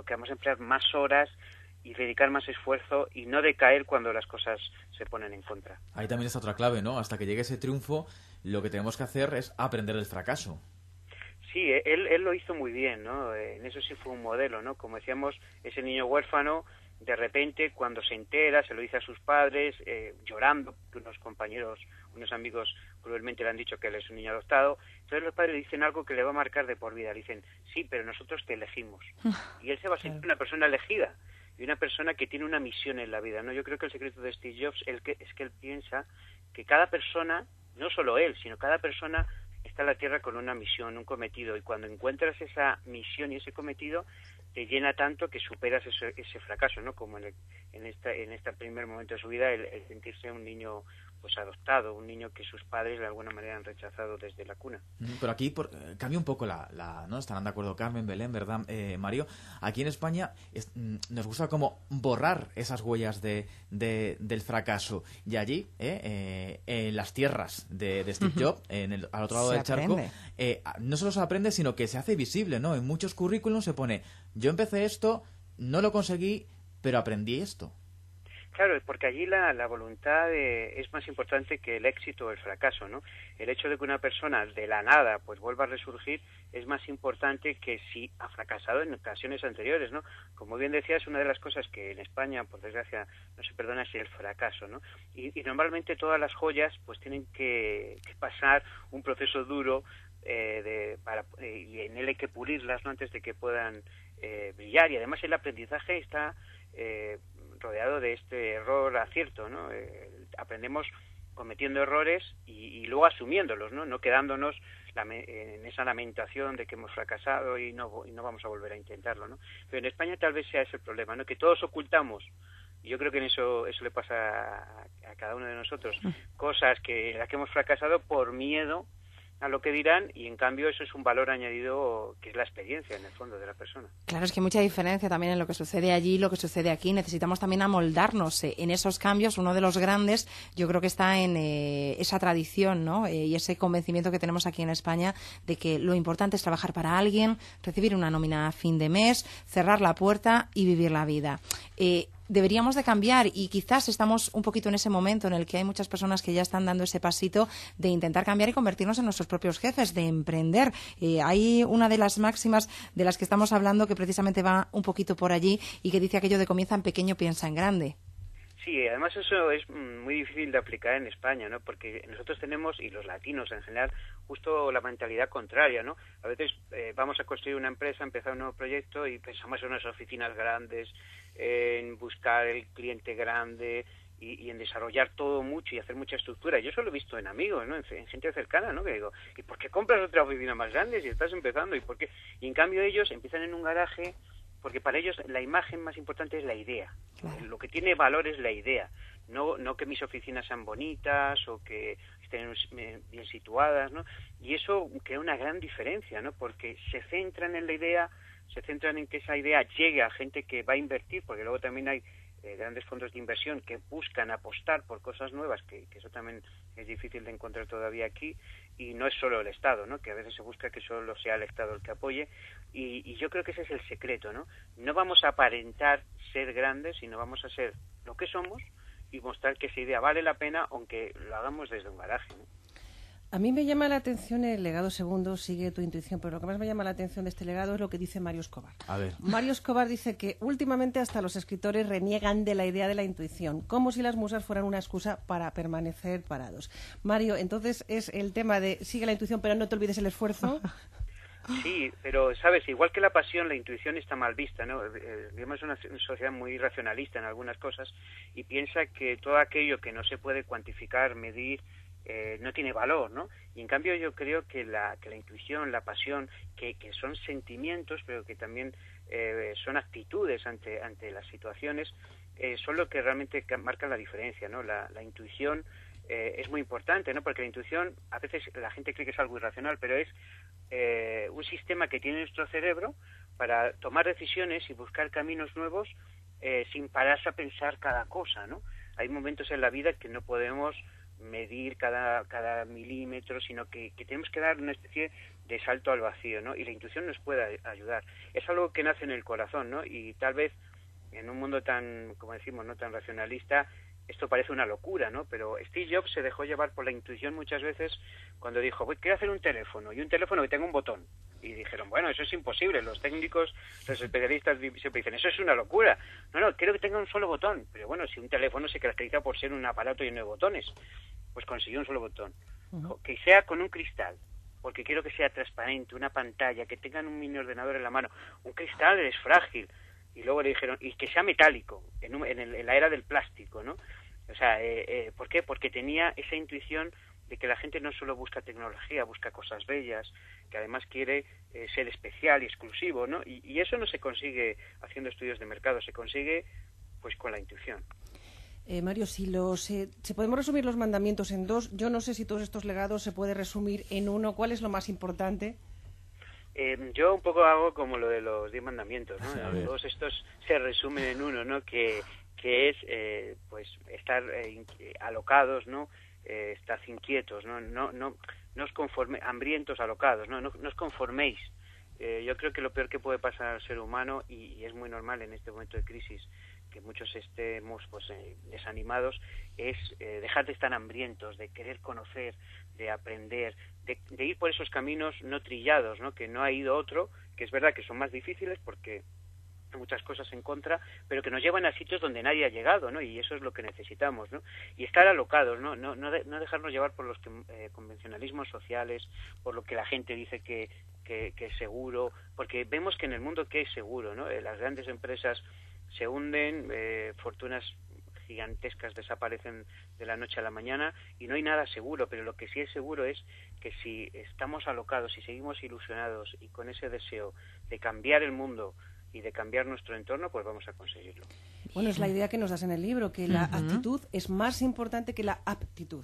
más horas y dedicar más esfuerzo y no decaer cuando las cosas se ponen en contra. Ahí también está otra clave, ¿no? Hasta que llegue ese triunfo, lo que tenemos que hacer es aprender del fracaso. Sí, él lo hizo muy bien, ¿no? En eso sí fue un modelo, ¿no? Como decíamos, ese niño huérfano, de repente, cuando se entera, se lo dice a sus padres, llorando, que unos amigos cruelmente le han dicho que él es un niño adoptado. Entonces los padres le dicen algo que le va a marcar de por vida. Le dicen, sí, pero nosotros te elegimos. Y él se va a sentir una persona elegida y una persona que tiene una misión en la vida, ¿no? Yo creo que el secreto de Steve Jobs es que él piensa que cada persona, no solo él, sino cada persona está en la Tierra con una misión, un cometido, y cuando encuentras esa misión y ese cometido, te llena tanto que superas ese fracaso, ¿no? Como en este primer momento de su vida, el sentirse un niño pues adoptado, un niño que sus padres de alguna manera han rechazado desde la cuna. Pero aquí cambia un poco ¿no? Estarán de acuerdo Carmen, Belén, ¿verdad, Mario? Aquí en España nos gusta como borrar esas huellas del fracaso. Y allí, en las tierras de Steve Jobs, al otro lado del charco, no solo se aprende, sino que se hace visible, ¿no? En muchos currículums se pone, yo empecé esto, no lo conseguí, pero aprendí esto. Claro, porque allí la voluntad es más importante que el éxito o el fracaso, ¿no? El hecho de que una persona de la nada pues vuelva a resurgir es más importante que si ha fracasado en ocasiones anteriores, ¿no? Como bien decías, una de las cosas que en España, por desgracia, no se perdona es el fracaso, ¿no? Y normalmente todas las joyas pues tienen que pasar un proceso duro y en él hay que pulirlas, ¿no? Antes de que puedan brillar, y además el aprendizaje está rodeado de este error-acierto, ¿no? Aprendemos cometiendo errores y luego asumiéndolos, ¿no? No quedándonos en esa lamentación de que hemos fracasado y no vamos a volver a intentarlo, ¿no? Pero en España tal vez sea ese el problema, ¿no? Que todos ocultamos, y yo creo que en eso le pasa a cada uno de nosotros, cosas en las que hemos fracasado por miedo a lo que dirán, y en cambio eso es un valor añadido que es la experiencia en el fondo de la persona. Claro, es que hay mucha diferencia también en lo que sucede allí y lo que sucede aquí. Necesitamos también amoldarnos en esos cambios. Uno de los grandes yo creo que está en esa tradición, ¿no? Y ese convencimiento que tenemos aquí en España de que lo importante es trabajar para alguien, recibir una nómina a fin de mes, cerrar la puerta y vivir la vida. Deberíamos de cambiar, y quizás estamos un poquito en ese momento en el que hay muchas personas que ya están dando ese pasito de intentar cambiar y convertirnos en nuestros propios jefes, de emprender. Hay una de las máximas de las que estamos hablando que precisamente va un poquito por allí y que dice aquello de comienza en pequeño, piensa en grande. Sí, además eso es muy difícil de aplicar en España, ¿no? Porque nosotros tenemos, y los latinos en general, justo la mentalidad contraria, ¿no? A veces vamos a construir una empresa, empezar un nuevo proyecto y pensamos en unas oficinas grandes, en buscar el cliente grande y en desarrollar todo mucho y hacer mucha estructura. Yo eso lo he visto en amigos, ¿no? En gente cercana, ¿no? Que digo, ¿y por qué compras otra oficina más grande si estás empezando? ¿Y por qué? Y en cambio ellos empiezan en un garaje, porque para ellos la imagen más importante es la idea. Claro. Lo que tiene valor es la idea, no que mis oficinas sean bonitas o que estén bien situadas, ¿no? Y eso crea una gran diferencia, ¿no? Porque se centran en la idea, se centran en que esa idea llegue a gente que va a invertir, porque luego también hay grandes fondos de inversión que buscan apostar por cosas nuevas, que eso también es difícil de encontrar todavía aquí, y no es solo el Estado, ¿no? Que a veces se busca que solo sea el Estado el que apoye, y yo creo que ese es el secreto, ¿no? No vamos a aparentar ser grandes, sino vamos a ser lo que somos y mostrar que esa idea vale la pena, aunque lo hagamos desde un garaje, ¿no? A mí me llama la atención el legado segundo, sigue tu intuición, pero lo que más me llama la atención de este legado es lo que dice Mario Escobar. A ver. Mario Escobar dice que últimamente hasta los escritores reniegan de la idea de la intuición, como si las musas fueran una excusa para permanecer parados. Mario, entonces es el tema de sigue la intuición, pero no te olvides el esfuerzo. Sí, pero, ¿sabes? Igual que la pasión, la intuición está mal vista, ¿no? Vivimos una sociedad muy racionalista en algunas cosas y piensa que todo aquello que no se puede cuantificar, medir, no tiene valor, ¿no? Y en cambio yo creo que la intuición, la pasión, que son sentimientos, pero que también son actitudes ante las situaciones, son lo que realmente marcan la diferencia, ¿no? La intuición es muy importante, ¿no? Porque la intuición, a veces la gente cree que es algo irracional, pero es un sistema que tiene nuestro cerebro para tomar decisiones y buscar caminos nuevos sin pararse a pensar cada cosa, ¿no? Hay momentos en la vida que no podemos medir cada milímetro, sino que tenemos que dar una especie de salto al vacío, ¿no? Y la intuición nos puede ayudar. Es algo que nace en el corazón, ¿no? Y tal vez en un mundo tan, como decimos, no tan racionalista, esto parece una locura, ¿no? Pero Steve Jobs se dejó llevar por la intuición muchas veces cuando dijo, quiero hacer un teléfono, y un teléfono que tenga un botón. Y dijeron, bueno, eso es imposible. Los técnicos, los especialistas siempre dicen, eso es una locura. No, quiero que tenga un solo botón. Pero bueno, si un teléfono se caracteriza por ser un aparato lleno de botones, pues consiguió un solo botón. Que sea con un cristal, porque quiero que sea transparente, una pantalla, que tengan un mini ordenador en la mano. Un cristal es frágil. Y luego le dijeron, y que sea metálico, en la era del plástico, ¿no? O sea, ¿por qué? Porque tenía esa intuición de que la gente no solo busca tecnología, busca cosas bellas, que además quiere ser especial y exclusivo, ¿no? Y eso no se consigue haciendo estudios de mercado, se consigue pues con la intuición. Mario, si podemos resumir los mandamientos en dos, yo no sé si todos estos legados se puede resumir en uno. ¿Cuál es lo más importante? Yo un poco hago como lo de los 10 mandamientos, ¿no? Todos estos se resumen en uno, ¿no? Que es pues estar alocados, ¿no? Estar inquietos, no os conforméis, hambrientos, alocados, no os conforméis. Yo creo que lo peor que puede pasar al ser humano, y es muy normal en este momento de crisis que muchos estemos pues desanimados, es dejar de estar hambrientos, de querer conocer, de aprender, de ir por esos caminos no trillados, ¿no? Que no ha ido otro, que es verdad que son más difíciles porque hay muchas cosas en contra, pero que nos llevan a sitios donde nadie ha llegado, ¿no? Y eso es lo que necesitamos, ¿no? Y estar alocados, no dejarnos llevar por los convencionalismos sociales, por lo que la gente dice que es seguro, porque vemos que en el mundo que es seguro, ¿no? Las grandes empresas se hunden, fortunas gigantescas desaparecen de la noche a la mañana y no hay nada seguro, pero lo que sí es seguro es que si estamos alocados y seguimos ilusionados y con ese deseo de cambiar el mundo y de cambiar nuestro entorno, pues vamos a conseguirlo. Bueno, es la idea que nos das en el libro, que la actitud es más importante que la aptitud.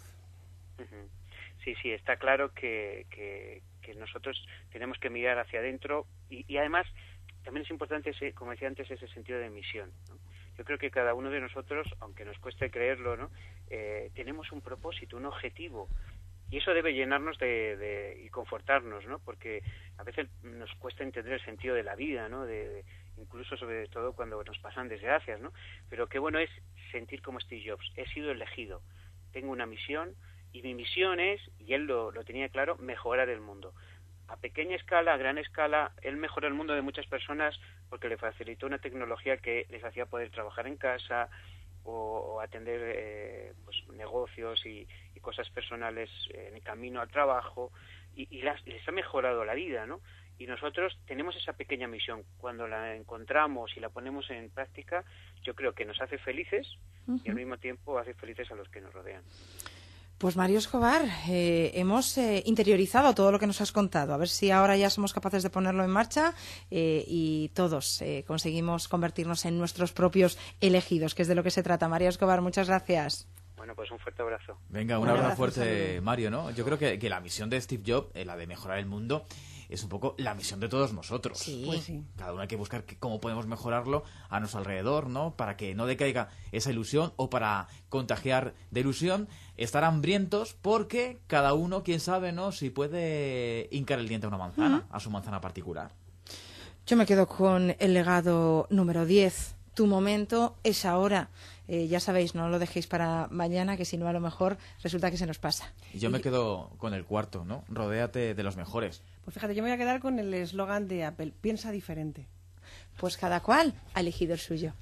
Sí, está claro que nosotros tenemos que mirar hacia adentro y además también es importante, como decía antes, ese sentido de misión, ¿no? Yo creo que cada uno de nosotros, aunque nos cueste creerlo, ¿no? Tenemos un propósito, un objetivo, y eso debe llenarnos y confortarnos, ¿no? Porque a veces nos cuesta entender el sentido de la vida, ¿no? Incluso sobre todo cuando nos pasan desgracias, ¿no? Pero qué bueno es sentir como Steve Jobs, he sido elegido, tengo una misión, y mi misión es, y él lo tenía claro, mejorar el mundo. A pequeña escala, a gran escala, él mejoró el mundo de muchas personas porque le facilitó una tecnología que les hacía poder trabajar en casa o atender pues, negocios y cosas personales en el camino al trabajo y les ha mejorado la vida, ¿no? Y nosotros tenemos esa pequeña misión. Cuando la encontramos y la ponemos en práctica, yo creo que nos hace felices y al mismo tiempo hace felices a los que nos rodean. Pues Mario Escobar, hemos interiorizado todo lo que nos has contado. A ver si ahora ya somos capaces de ponerlo en marcha y todos conseguimos convertirnos en nuestros propios elegidos, que es de lo que se trata. Mario Escobar, muchas gracias. Bueno, pues un fuerte abrazo. Venga, un abrazo fuerte, Mario, ¿no? Yo creo que la misión de Steve Jobs, la de mejorar el mundo, es un poco la misión de todos nosotros. Sí. Pues sí. Cada uno hay que buscar cómo podemos mejorarlo a nuestro alrededor, ¿no? Para que no decaiga esa ilusión o para contagiar de ilusión, estar hambrientos porque cada uno, quién sabe, ¿no? Si puede hincar el diente a una manzana, a su manzana particular. Yo me quedo con el legado número 10. Tu momento es ahora. Ya sabéis, no lo dejéis para mañana, que si no a lo mejor resulta que se nos pasa. Yo me quedo con el cuarto, ¿no? Rodéate de los mejores. Pues fíjate, yo me voy a quedar con el eslogan de Apple, piensa diferente. Pues cada cual ha elegido el suyo.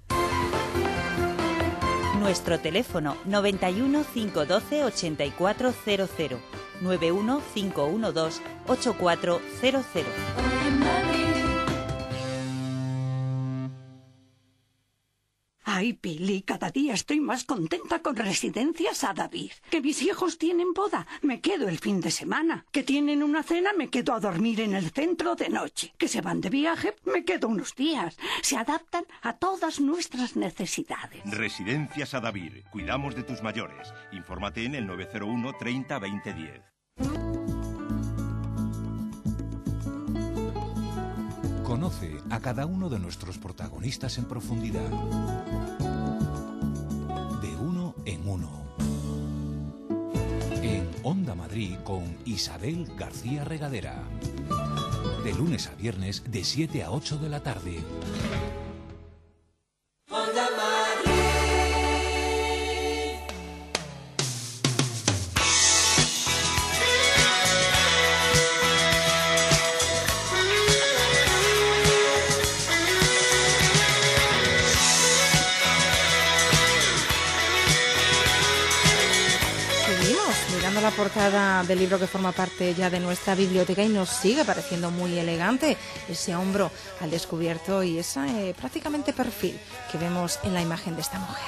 Nuestro teléfono 91 512 8400 91 512 8400. Ay, Pili, cada día estoy más contenta con Residencias Adavír. Que mis hijos tienen boda, me quedo el fin de semana. Que tienen una cena, me quedo a dormir en el centro de noche. Que se van de viaje, me quedo unos días. Se adaptan a todas nuestras necesidades. Residencias Adavír. Cuidamos de tus mayores. Infórmate en el 901 30 20 10. Conoce a cada uno de nuestros protagonistas en profundidad. De uno en uno. En Onda Madrid con Isabel García Regadera. De lunes a viernes de 7 a 8 de la tarde. Onda Madrid. Mirando la portada del libro que forma parte ya de nuestra biblioteca y nos sigue pareciendo muy elegante ese hombro al descubierto y ese prácticamente perfil que vemos en la imagen de esta mujer.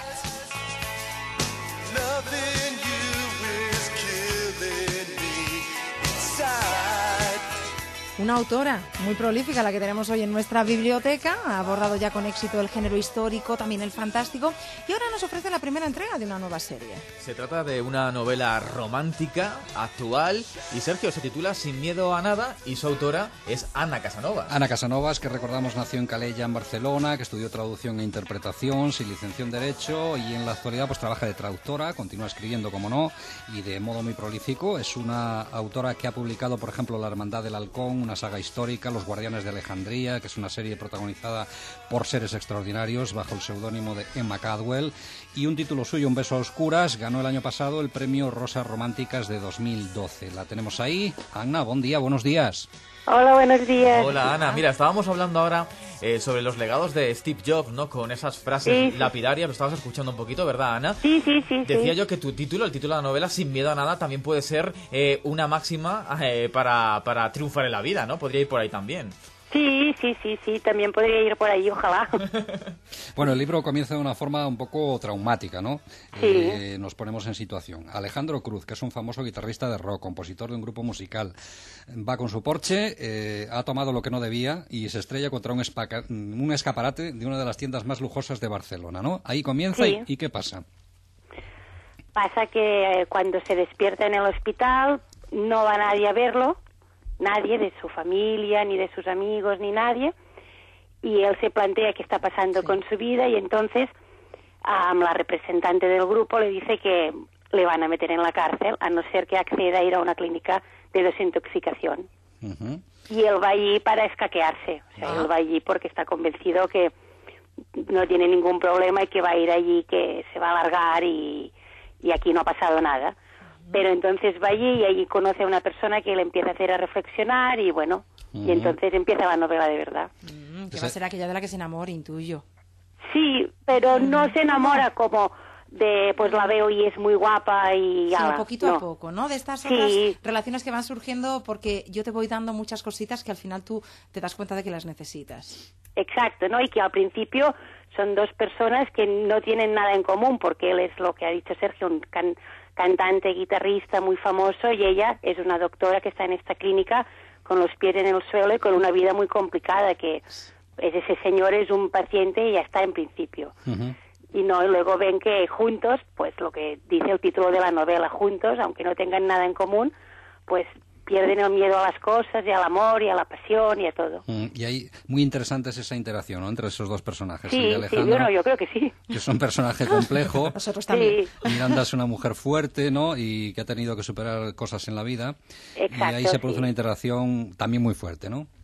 Una autora muy prolífica, la que tenemos hoy en nuestra biblioteca, ha abordado ya con éxito el género histórico, también el fantástico, y ahora nos ofrece la primera entrega de una nueva serie. Se trata de una novela romántica, actual, y Sergio, se titula Sin miedo a nada, y su autora es Ana Casanovas. Ana Casanovas, que recordamos nació en Calella, en Barcelona, que estudió traducción e interpretación, se licenció en Derecho, y en la actualidad pues trabaja de traductora, continúa escribiendo, como no, y de modo muy prolífico. Es una autora que ha publicado, por ejemplo, La Hermandad del Halcón, una saga histórica, Los Guardianes de Alejandría, que es una serie protagonizada por seres extraordinarios bajo el seudónimo de Emma Cadwell, y un título suyo, Un beso a oscuras, ganó el año pasado el premio Rosas Románticas de 2012. La tenemos ahí. Ana, buen día, buenos días. Hola, buenos días. Hola, Ana. Mira, estábamos hablando ahora sobre los legados de Steve Jobs, ¿no? Con esas frases lapidarias, lo estabas escuchando un poquito, ¿verdad, Ana? Sí. Decía yo que el título de la novela, Sin miedo a nada, también puede ser una máxima para triunfar en la vida, ¿no? Podría ir por ahí también. Sí, también podría ir por ahí, ojalá. Bueno, el libro comienza de una forma un poco traumática, ¿no? Sí. Nos ponemos en situación. Alejandro Cruz, que es un famoso guitarrista de rock, compositor de un grupo musical, va con su Porsche, ha tomado lo que no debía y se estrella contra un escaparate de una de las tiendas más lujosas de Barcelona, ¿no? Ahí comienza. Sí. ¿Y qué pasa? Pasa que cuando se despierta en el hospital no va nadie a verlo, nadie de su familia, ni de sus amigos, ni nadie, y él se plantea qué está pasando con su vida, y entonces la representante del grupo le dice que le van a meter en la cárcel, a no ser que acceda a ir a una clínica de desintoxicación. Y él va allí para escaquearse, o sea, él va allí porque está convencido que no tiene ningún problema y que va a ir allí, que se va a largar y aquí no ha pasado nada. Pero entonces va allí y allí conoce a una persona que le empieza a hacer a reflexionar y bueno, y entonces empieza la novela de verdad. Que va a ser aquella de la que se enamora, intuyo. Sí, pero no se enamora como de, pues la veo y es muy guapa y ya. Sí, poquito a poco, ¿no? De estas otras relaciones que van surgiendo porque yo te voy dando muchas cositas que al final tú te das cuenta de que las necesitas. Exacto, ¿no? Y que al principio son dos personas que no tienen nada en común, porque él es lo que ha dicho Sergio, un cantante, guitarrista muy famoso, y ella es una doctora que está en esta clínica con los pies en el suelo y con una vida muy complicada, que ese señor es un paciente y ya está en principio. Y luego ven que juntos, pues lo que dice el título de la novela, juntos, aunque no tengan nada en común, pues pierden el miedo a las cosas y al amor y a la pasión y a todo. Y ahí muy interesante es esa interacción, ¿no?, entre esos dos personajes. Sí, Alejandro, yo creo que sí. Que es un personaje complejo. Nosotros también. Miranda es una mujer fuerte, ¿no?, y que ha tenido que superar cosas en la vida. Exacto, y ahí se produce una interacción también muy fuerte, ¿no?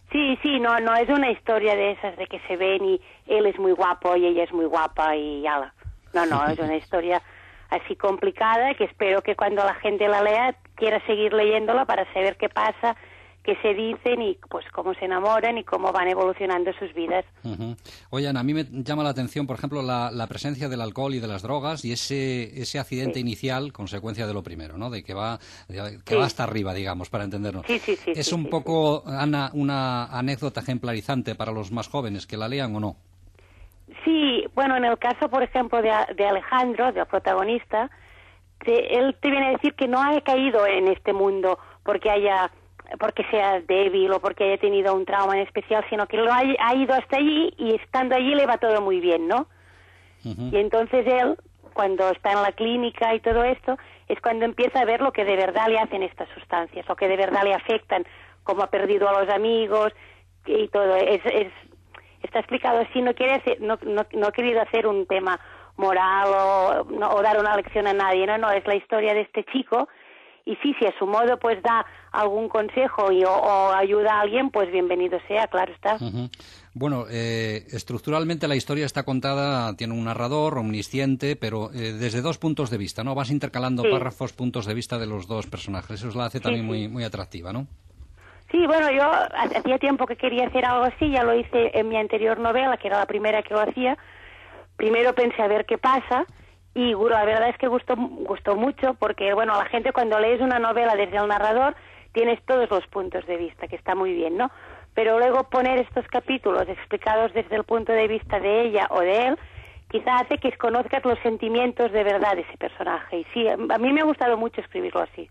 Sí, no es una historia de esas de que se ven y él es muy guapo y ella es muy guapa y ala. No, es una historia así complicada que espero que cuando la gente la lea quiera seguir leyéndola para saber qué pasa, qué se dicen y pues cómo se enamoran y cómo van evolucionando sus vidas. Oye, Ana, a mí me llama la atención, por ejemplo, la presencia del alcohol y de las drogas y ese accidente inicial, consecuencia de lo primero, ¿no? De que va hasta arriba, digamos, para entendernos. Sí. Es un poco, Ana, una anécdota ejemplarizante para los más jóvenes, que la lean o no. Sí, bueno, en el caso, por ejemplo, de Alejandro, del protagonista, él te viene a decir que no ha caído en este mundo porque sea débil o porque haya tenido un trauma en especial, sino que ha ido hasta allí y estando allí le va todo muy bien, ¿no? Y entonces él, cuando está en la clínica y todo esto, es cuando empieza a ver lo que de verdad le hacen estas sustancias, lo que de verdad le afectan, cómo ha perdido a los amigos y todo. Está explicado así, no he querido hacer un tema moral o dar una lección a nadie, no, es la historia de este chico. Y sí, si a su modo pues da algún consejo o ayuda a alguien, pues bienvenido sea, claro está. Bueno, estructuralmente la historia está contada, tiene un narrador omnisciente, pero desde dos puntos de vista, ¿no? Vas intercalando párrafos, puntos de vista de los dos personajes. Eso la hace también muy atractiva, ¿no? Sí, bueno, yo hacía tiempo que quería hacer algo así, ya lo hice en mi anterior novela, que era la primera que lo hacía. Primero pensé a ver qué pasa. Y la verdad es que gustó mucho porque, bueno, la gente cuando lees una novela desde el narrador tienes todos los puntos de vista, que está muy bien, ¿no? Pero luego poner estos capítulos explicados desde el punto de vista de ella o de él, quizá hace que conozcas los sentimientos de verdad de ese personaje. Y sí, a mí me ha gustado mucho escribirlo así.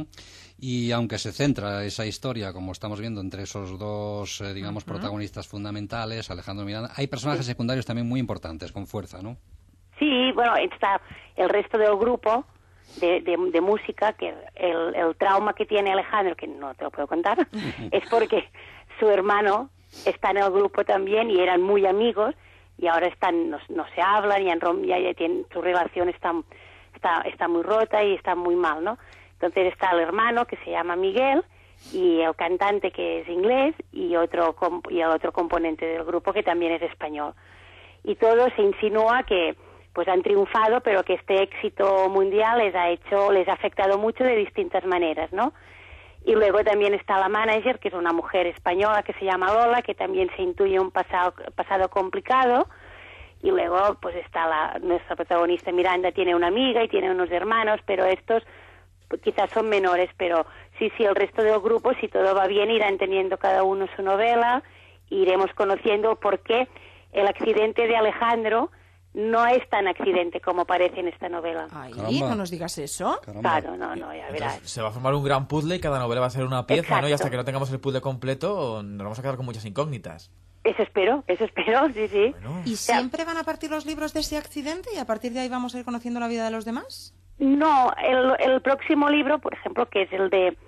Y aunque se centra esa historia, como estamos viendo, entre esos dos, digamos, protagonistas fundamentales, Alejandro y Miranda, hay personajes secundarios también muy importantes, con fuerza, ¿no? Sí, bueno, está el resto del grupo de música, que el trauma que tiene Alejandro, que no te lo puedo contar, es porque su hermano está en el grupo también y eran muy amigos y ahora no se hablan y ya tienen, su relación está muy rota y está muy mal, ¿no? Entonces está el hermano que se llama Miguel y el cantante que es inglés y el otro componente del grupo que también es español. Y todo se insinúa que pues han triunfado, pero que este éxito mundial les ha afectado mucho de distintas maneras, ¿no? Y luego también está la manager, que es una mujer española que se llama Lola, que también se intuye un pasado complicado. Y luego pues está nuestra protagonista Miranda, tiene una amiga y tiene unos hermanos, pero estos quizás son menores, pero sí, el resto del grupo, si todo va bien, irán teniendo cada uno su novela, iremos conociendo por qué el accidente de Alejandro no es tan accidente como parece en esta novela. Ay, no nos digas eso. Claro, no, ya verás. Entonces, se va a formar un gran puzzle y cada novela va a ser una pieza, Exacto. ¿no? Y hasta que no tengamos el puzzle completo nos vamos a quedar con muchas incógnitas. Eso espero, sí. Bueno. ¿Y siempre van a partir los libros de ese accidente y a partir de ahí vamos a ir conociendo la vida de los demás? No, el próximo libro, por ejemplo, que es el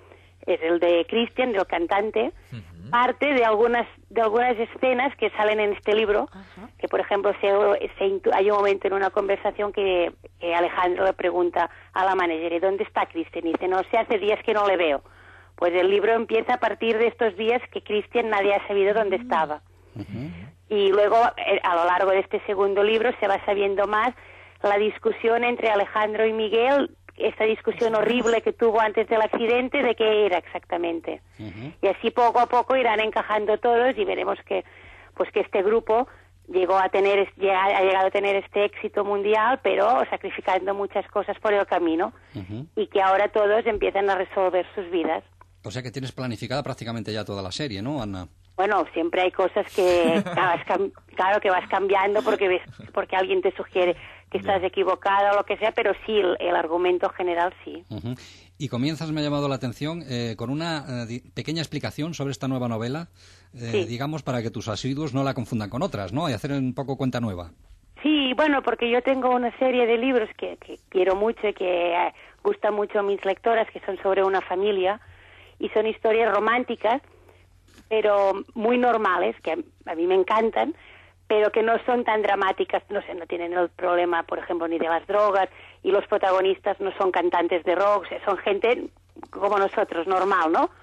de Christian, del cantante, parte de algunas escenas que salen en este libro, que por ejemplo hay un momento en una conversación que Alejandro le pregunta a la manager, ¿y dónde está Christian? Y dice, no sé, hace días que no le veo. Pues el libro empieza a partir de estos días que Christian nadie ha sabido dónde estaba. Y luego, a lo largo de este segundo libro, se va sabiendo más la discusión entre Alejandro y Miguel, esta discusión horrible que tuvo antes del accidente, de qué era exactamente. Y así poco a poco irán encajando todos y veremos que este grupo ha llegado a tener este éxito mundial, pero sacrificando muchas cosas por el camino, y que ahora todos empiezan a resolver sus vidas. O sea que tienes planificada prácticamente ya toda la serie, ¿no, Ana? Bueno, siempre hay cosas que que vas cambiando porque alguien te sugiere que estás equivocada o lo que sea, pero sí, el argumento general sí. Y comienzas, me ha llamado la atención, con una pequeña explicación sobre esta nueva novela, digamos, para que tus asiduos no la confundan con otras, ¿no? Y hacer un poco cuenta nueva. Sí, bueno, porque yo tengo una serie de libros que quiero mucho y que gustan mucho a mis lectoras, que son sobre una familia, y son historias románticas, pero muy normales, que a mí me encantan, pero que no son tan dramáticas, no tienen el problema, por ejemplo, ni de las drogas, y los protagonistas no son cantantes de rock, son gente como nosotros, normal, ¿no?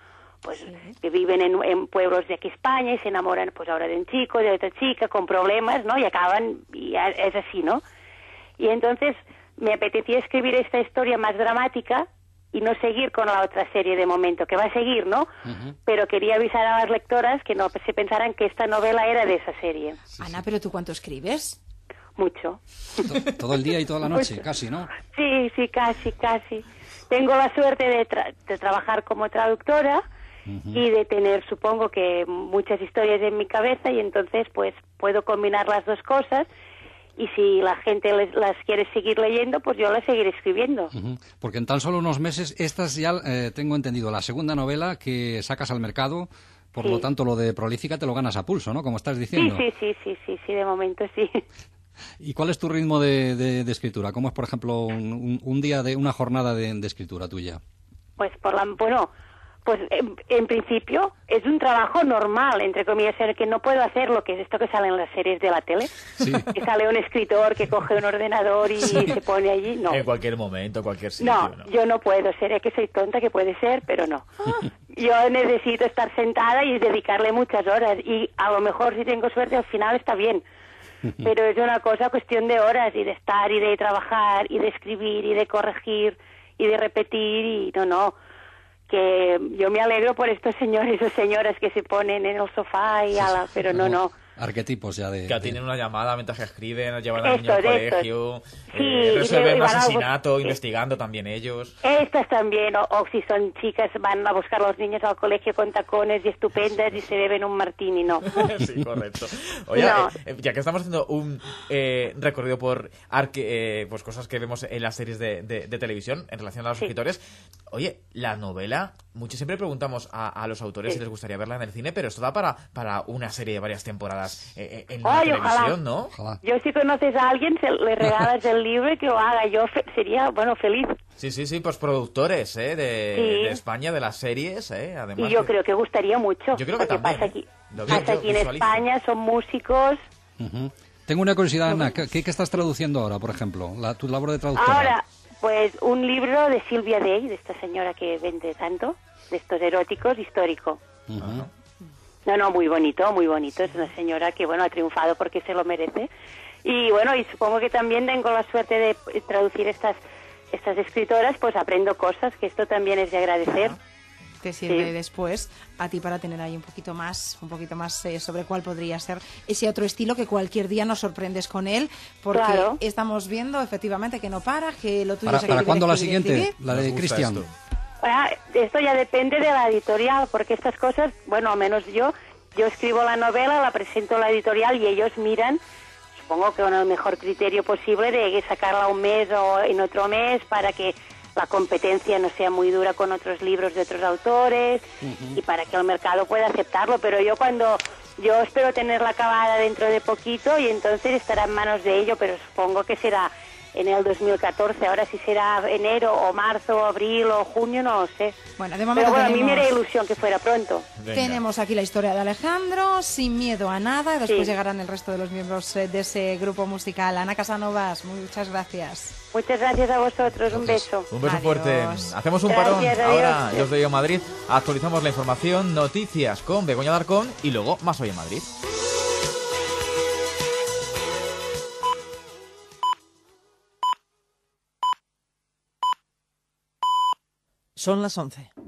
pues que viven en pueblos de aquí España y se enamoran pues ahora de un chico, de otra chica, con problemas, ¿no? Y acaban, y es así, ¿no? Y entonces me apetecía escribir esta historia más dramática y no seguir con la otra serie de momento, que va a seguir, ¿no? Pero quería avisar a las lectoras que no se pensaran que esta novela era de esa serie. Ana, ¿pero tú cuánto escribes? Mucho. Todo el día y toda la noche, Mucho. casi, ¿no? Sí, casi. Tengo la suerte de trabajar como traductora y de tener, supongo que, muchas historias en mi cabeza y entonces pues puedo combinar las dos cosas. Y si la gente las quiere seguir leyendo, pues yo las seguiré escribiendo. Porque en tan solo unos meses, esta es ya, tengo entendido, la segunda novela que sacas al mercado, por lo tanto lo de prolífica te lo ganas a pulso, ¿no? Como estás diciendo. Sí, de momento sí. ¿Y cuál es tu ritmo de escritura? ¿Cómo es, por ejemplo, un día una jornada de escritura tuya? Pues pues en principio es un trabajo normal, entre comillas, en el que no puedo hacer lo que es esto que sale en las series de la tele, que sale un escritor que coge un ordenador y se pone allí, no. En cualquier momento, cualquier sitio. No, yo no puedo, seré que soy tonta, que puede ser, pero no. Yo necesito estar sentada y dedicarle muchas horas, y a lo mejor si tengo suerte al final está bien, pero es una cosa, cuestión de horas, y de estar, y de trabajar, y de escribir, y de corregir, y de repetir, y no, que yo me alegro por estos señores o señoras que se ponen en el sofá y pero no. Arquetipos ya de... Que tienen una llamada mientras que escriben, llevan al niño al Estos. colegio, Sí, resuelven un y van a asesinato, investigando también ellos. Estas también, o si son chicas, van a buscar a los niños al colegio con tacones y estupendas y se beben un martini, no. Sí, correcto. Oye, ya que estamos haciendo un recorrido por pues cosas que vemos en las series de televisión en relación a los escritores, oye, la novela, muchos siempre preguntamos a los autores si les gustaría verla en el cine, pero esto da para una serie de varias temporadas en la televisión, ojalá. ¿no? Ojalá. Yo, si conoces a alguien, le regalas el libro y que lo haga. Yo sería, feliz. Sí, pues productores de España, de las series, además. Y yo creo que gustaría mucho. Yo creo que también. Pasa aquí en España, son músicos. Tengo una curiosidad, Ana, ¿qué estás traduciendo ahora, por ejemplo? Tu labor de traductora. Ahora, pues un libro de Silvia Day, de esta señora que vende tanto, de estos eróticos, histórico. No, muy bonito. Es una señora que, ha triunfado porque se lo merece. Y y supongo que también tengo la suerte de traducir estas escritoras, pues aprendo cosas, que esto también es de agradecer. Te sirve después a ti para tener ahí un poquito más sobre cuál podría ser ese otro estilo, que cualquier día nos sorprendes con él, porque estamos viendo efectivamente que no para, que lo tuyo es ¿Para cuándo la siguiente? La de Cristian. Esto ya depende de la editorial, porque estas cosas, al menos yo escribo la novela, la presento a la editorial y ellos miran, supongo que con el mejor criterio posible, de sacarla un mes o en otro mes para que la competencia no sea muy dura con otros libros de otros autores y para que el mercado pueda aceptarlo. Pero yo espero tenerla acabada dentro de poquito y entonces estará en manos de ello, pero supongo que será en el 2014. Ahora si será enero o marzo o abril o junio, no lo sé. Bueno, de momento a mí me haría ilusión que fuera pronto. Tenemos aquí la historia de Alejandro, Sin miedo a nada. Después llegarán el resto de los miembros de ese grupo musical. Ana Casanovas, muchas gracias. Muchas gracias a vosotros, un beso. Un beso fuerte. Hacemos un Gracias, parón. adiós. Ahora los de Hoy en Madrid. Actualizamos la información, noticias con Begoña Darcón y luego más Hoy en Madrid. Son las 11.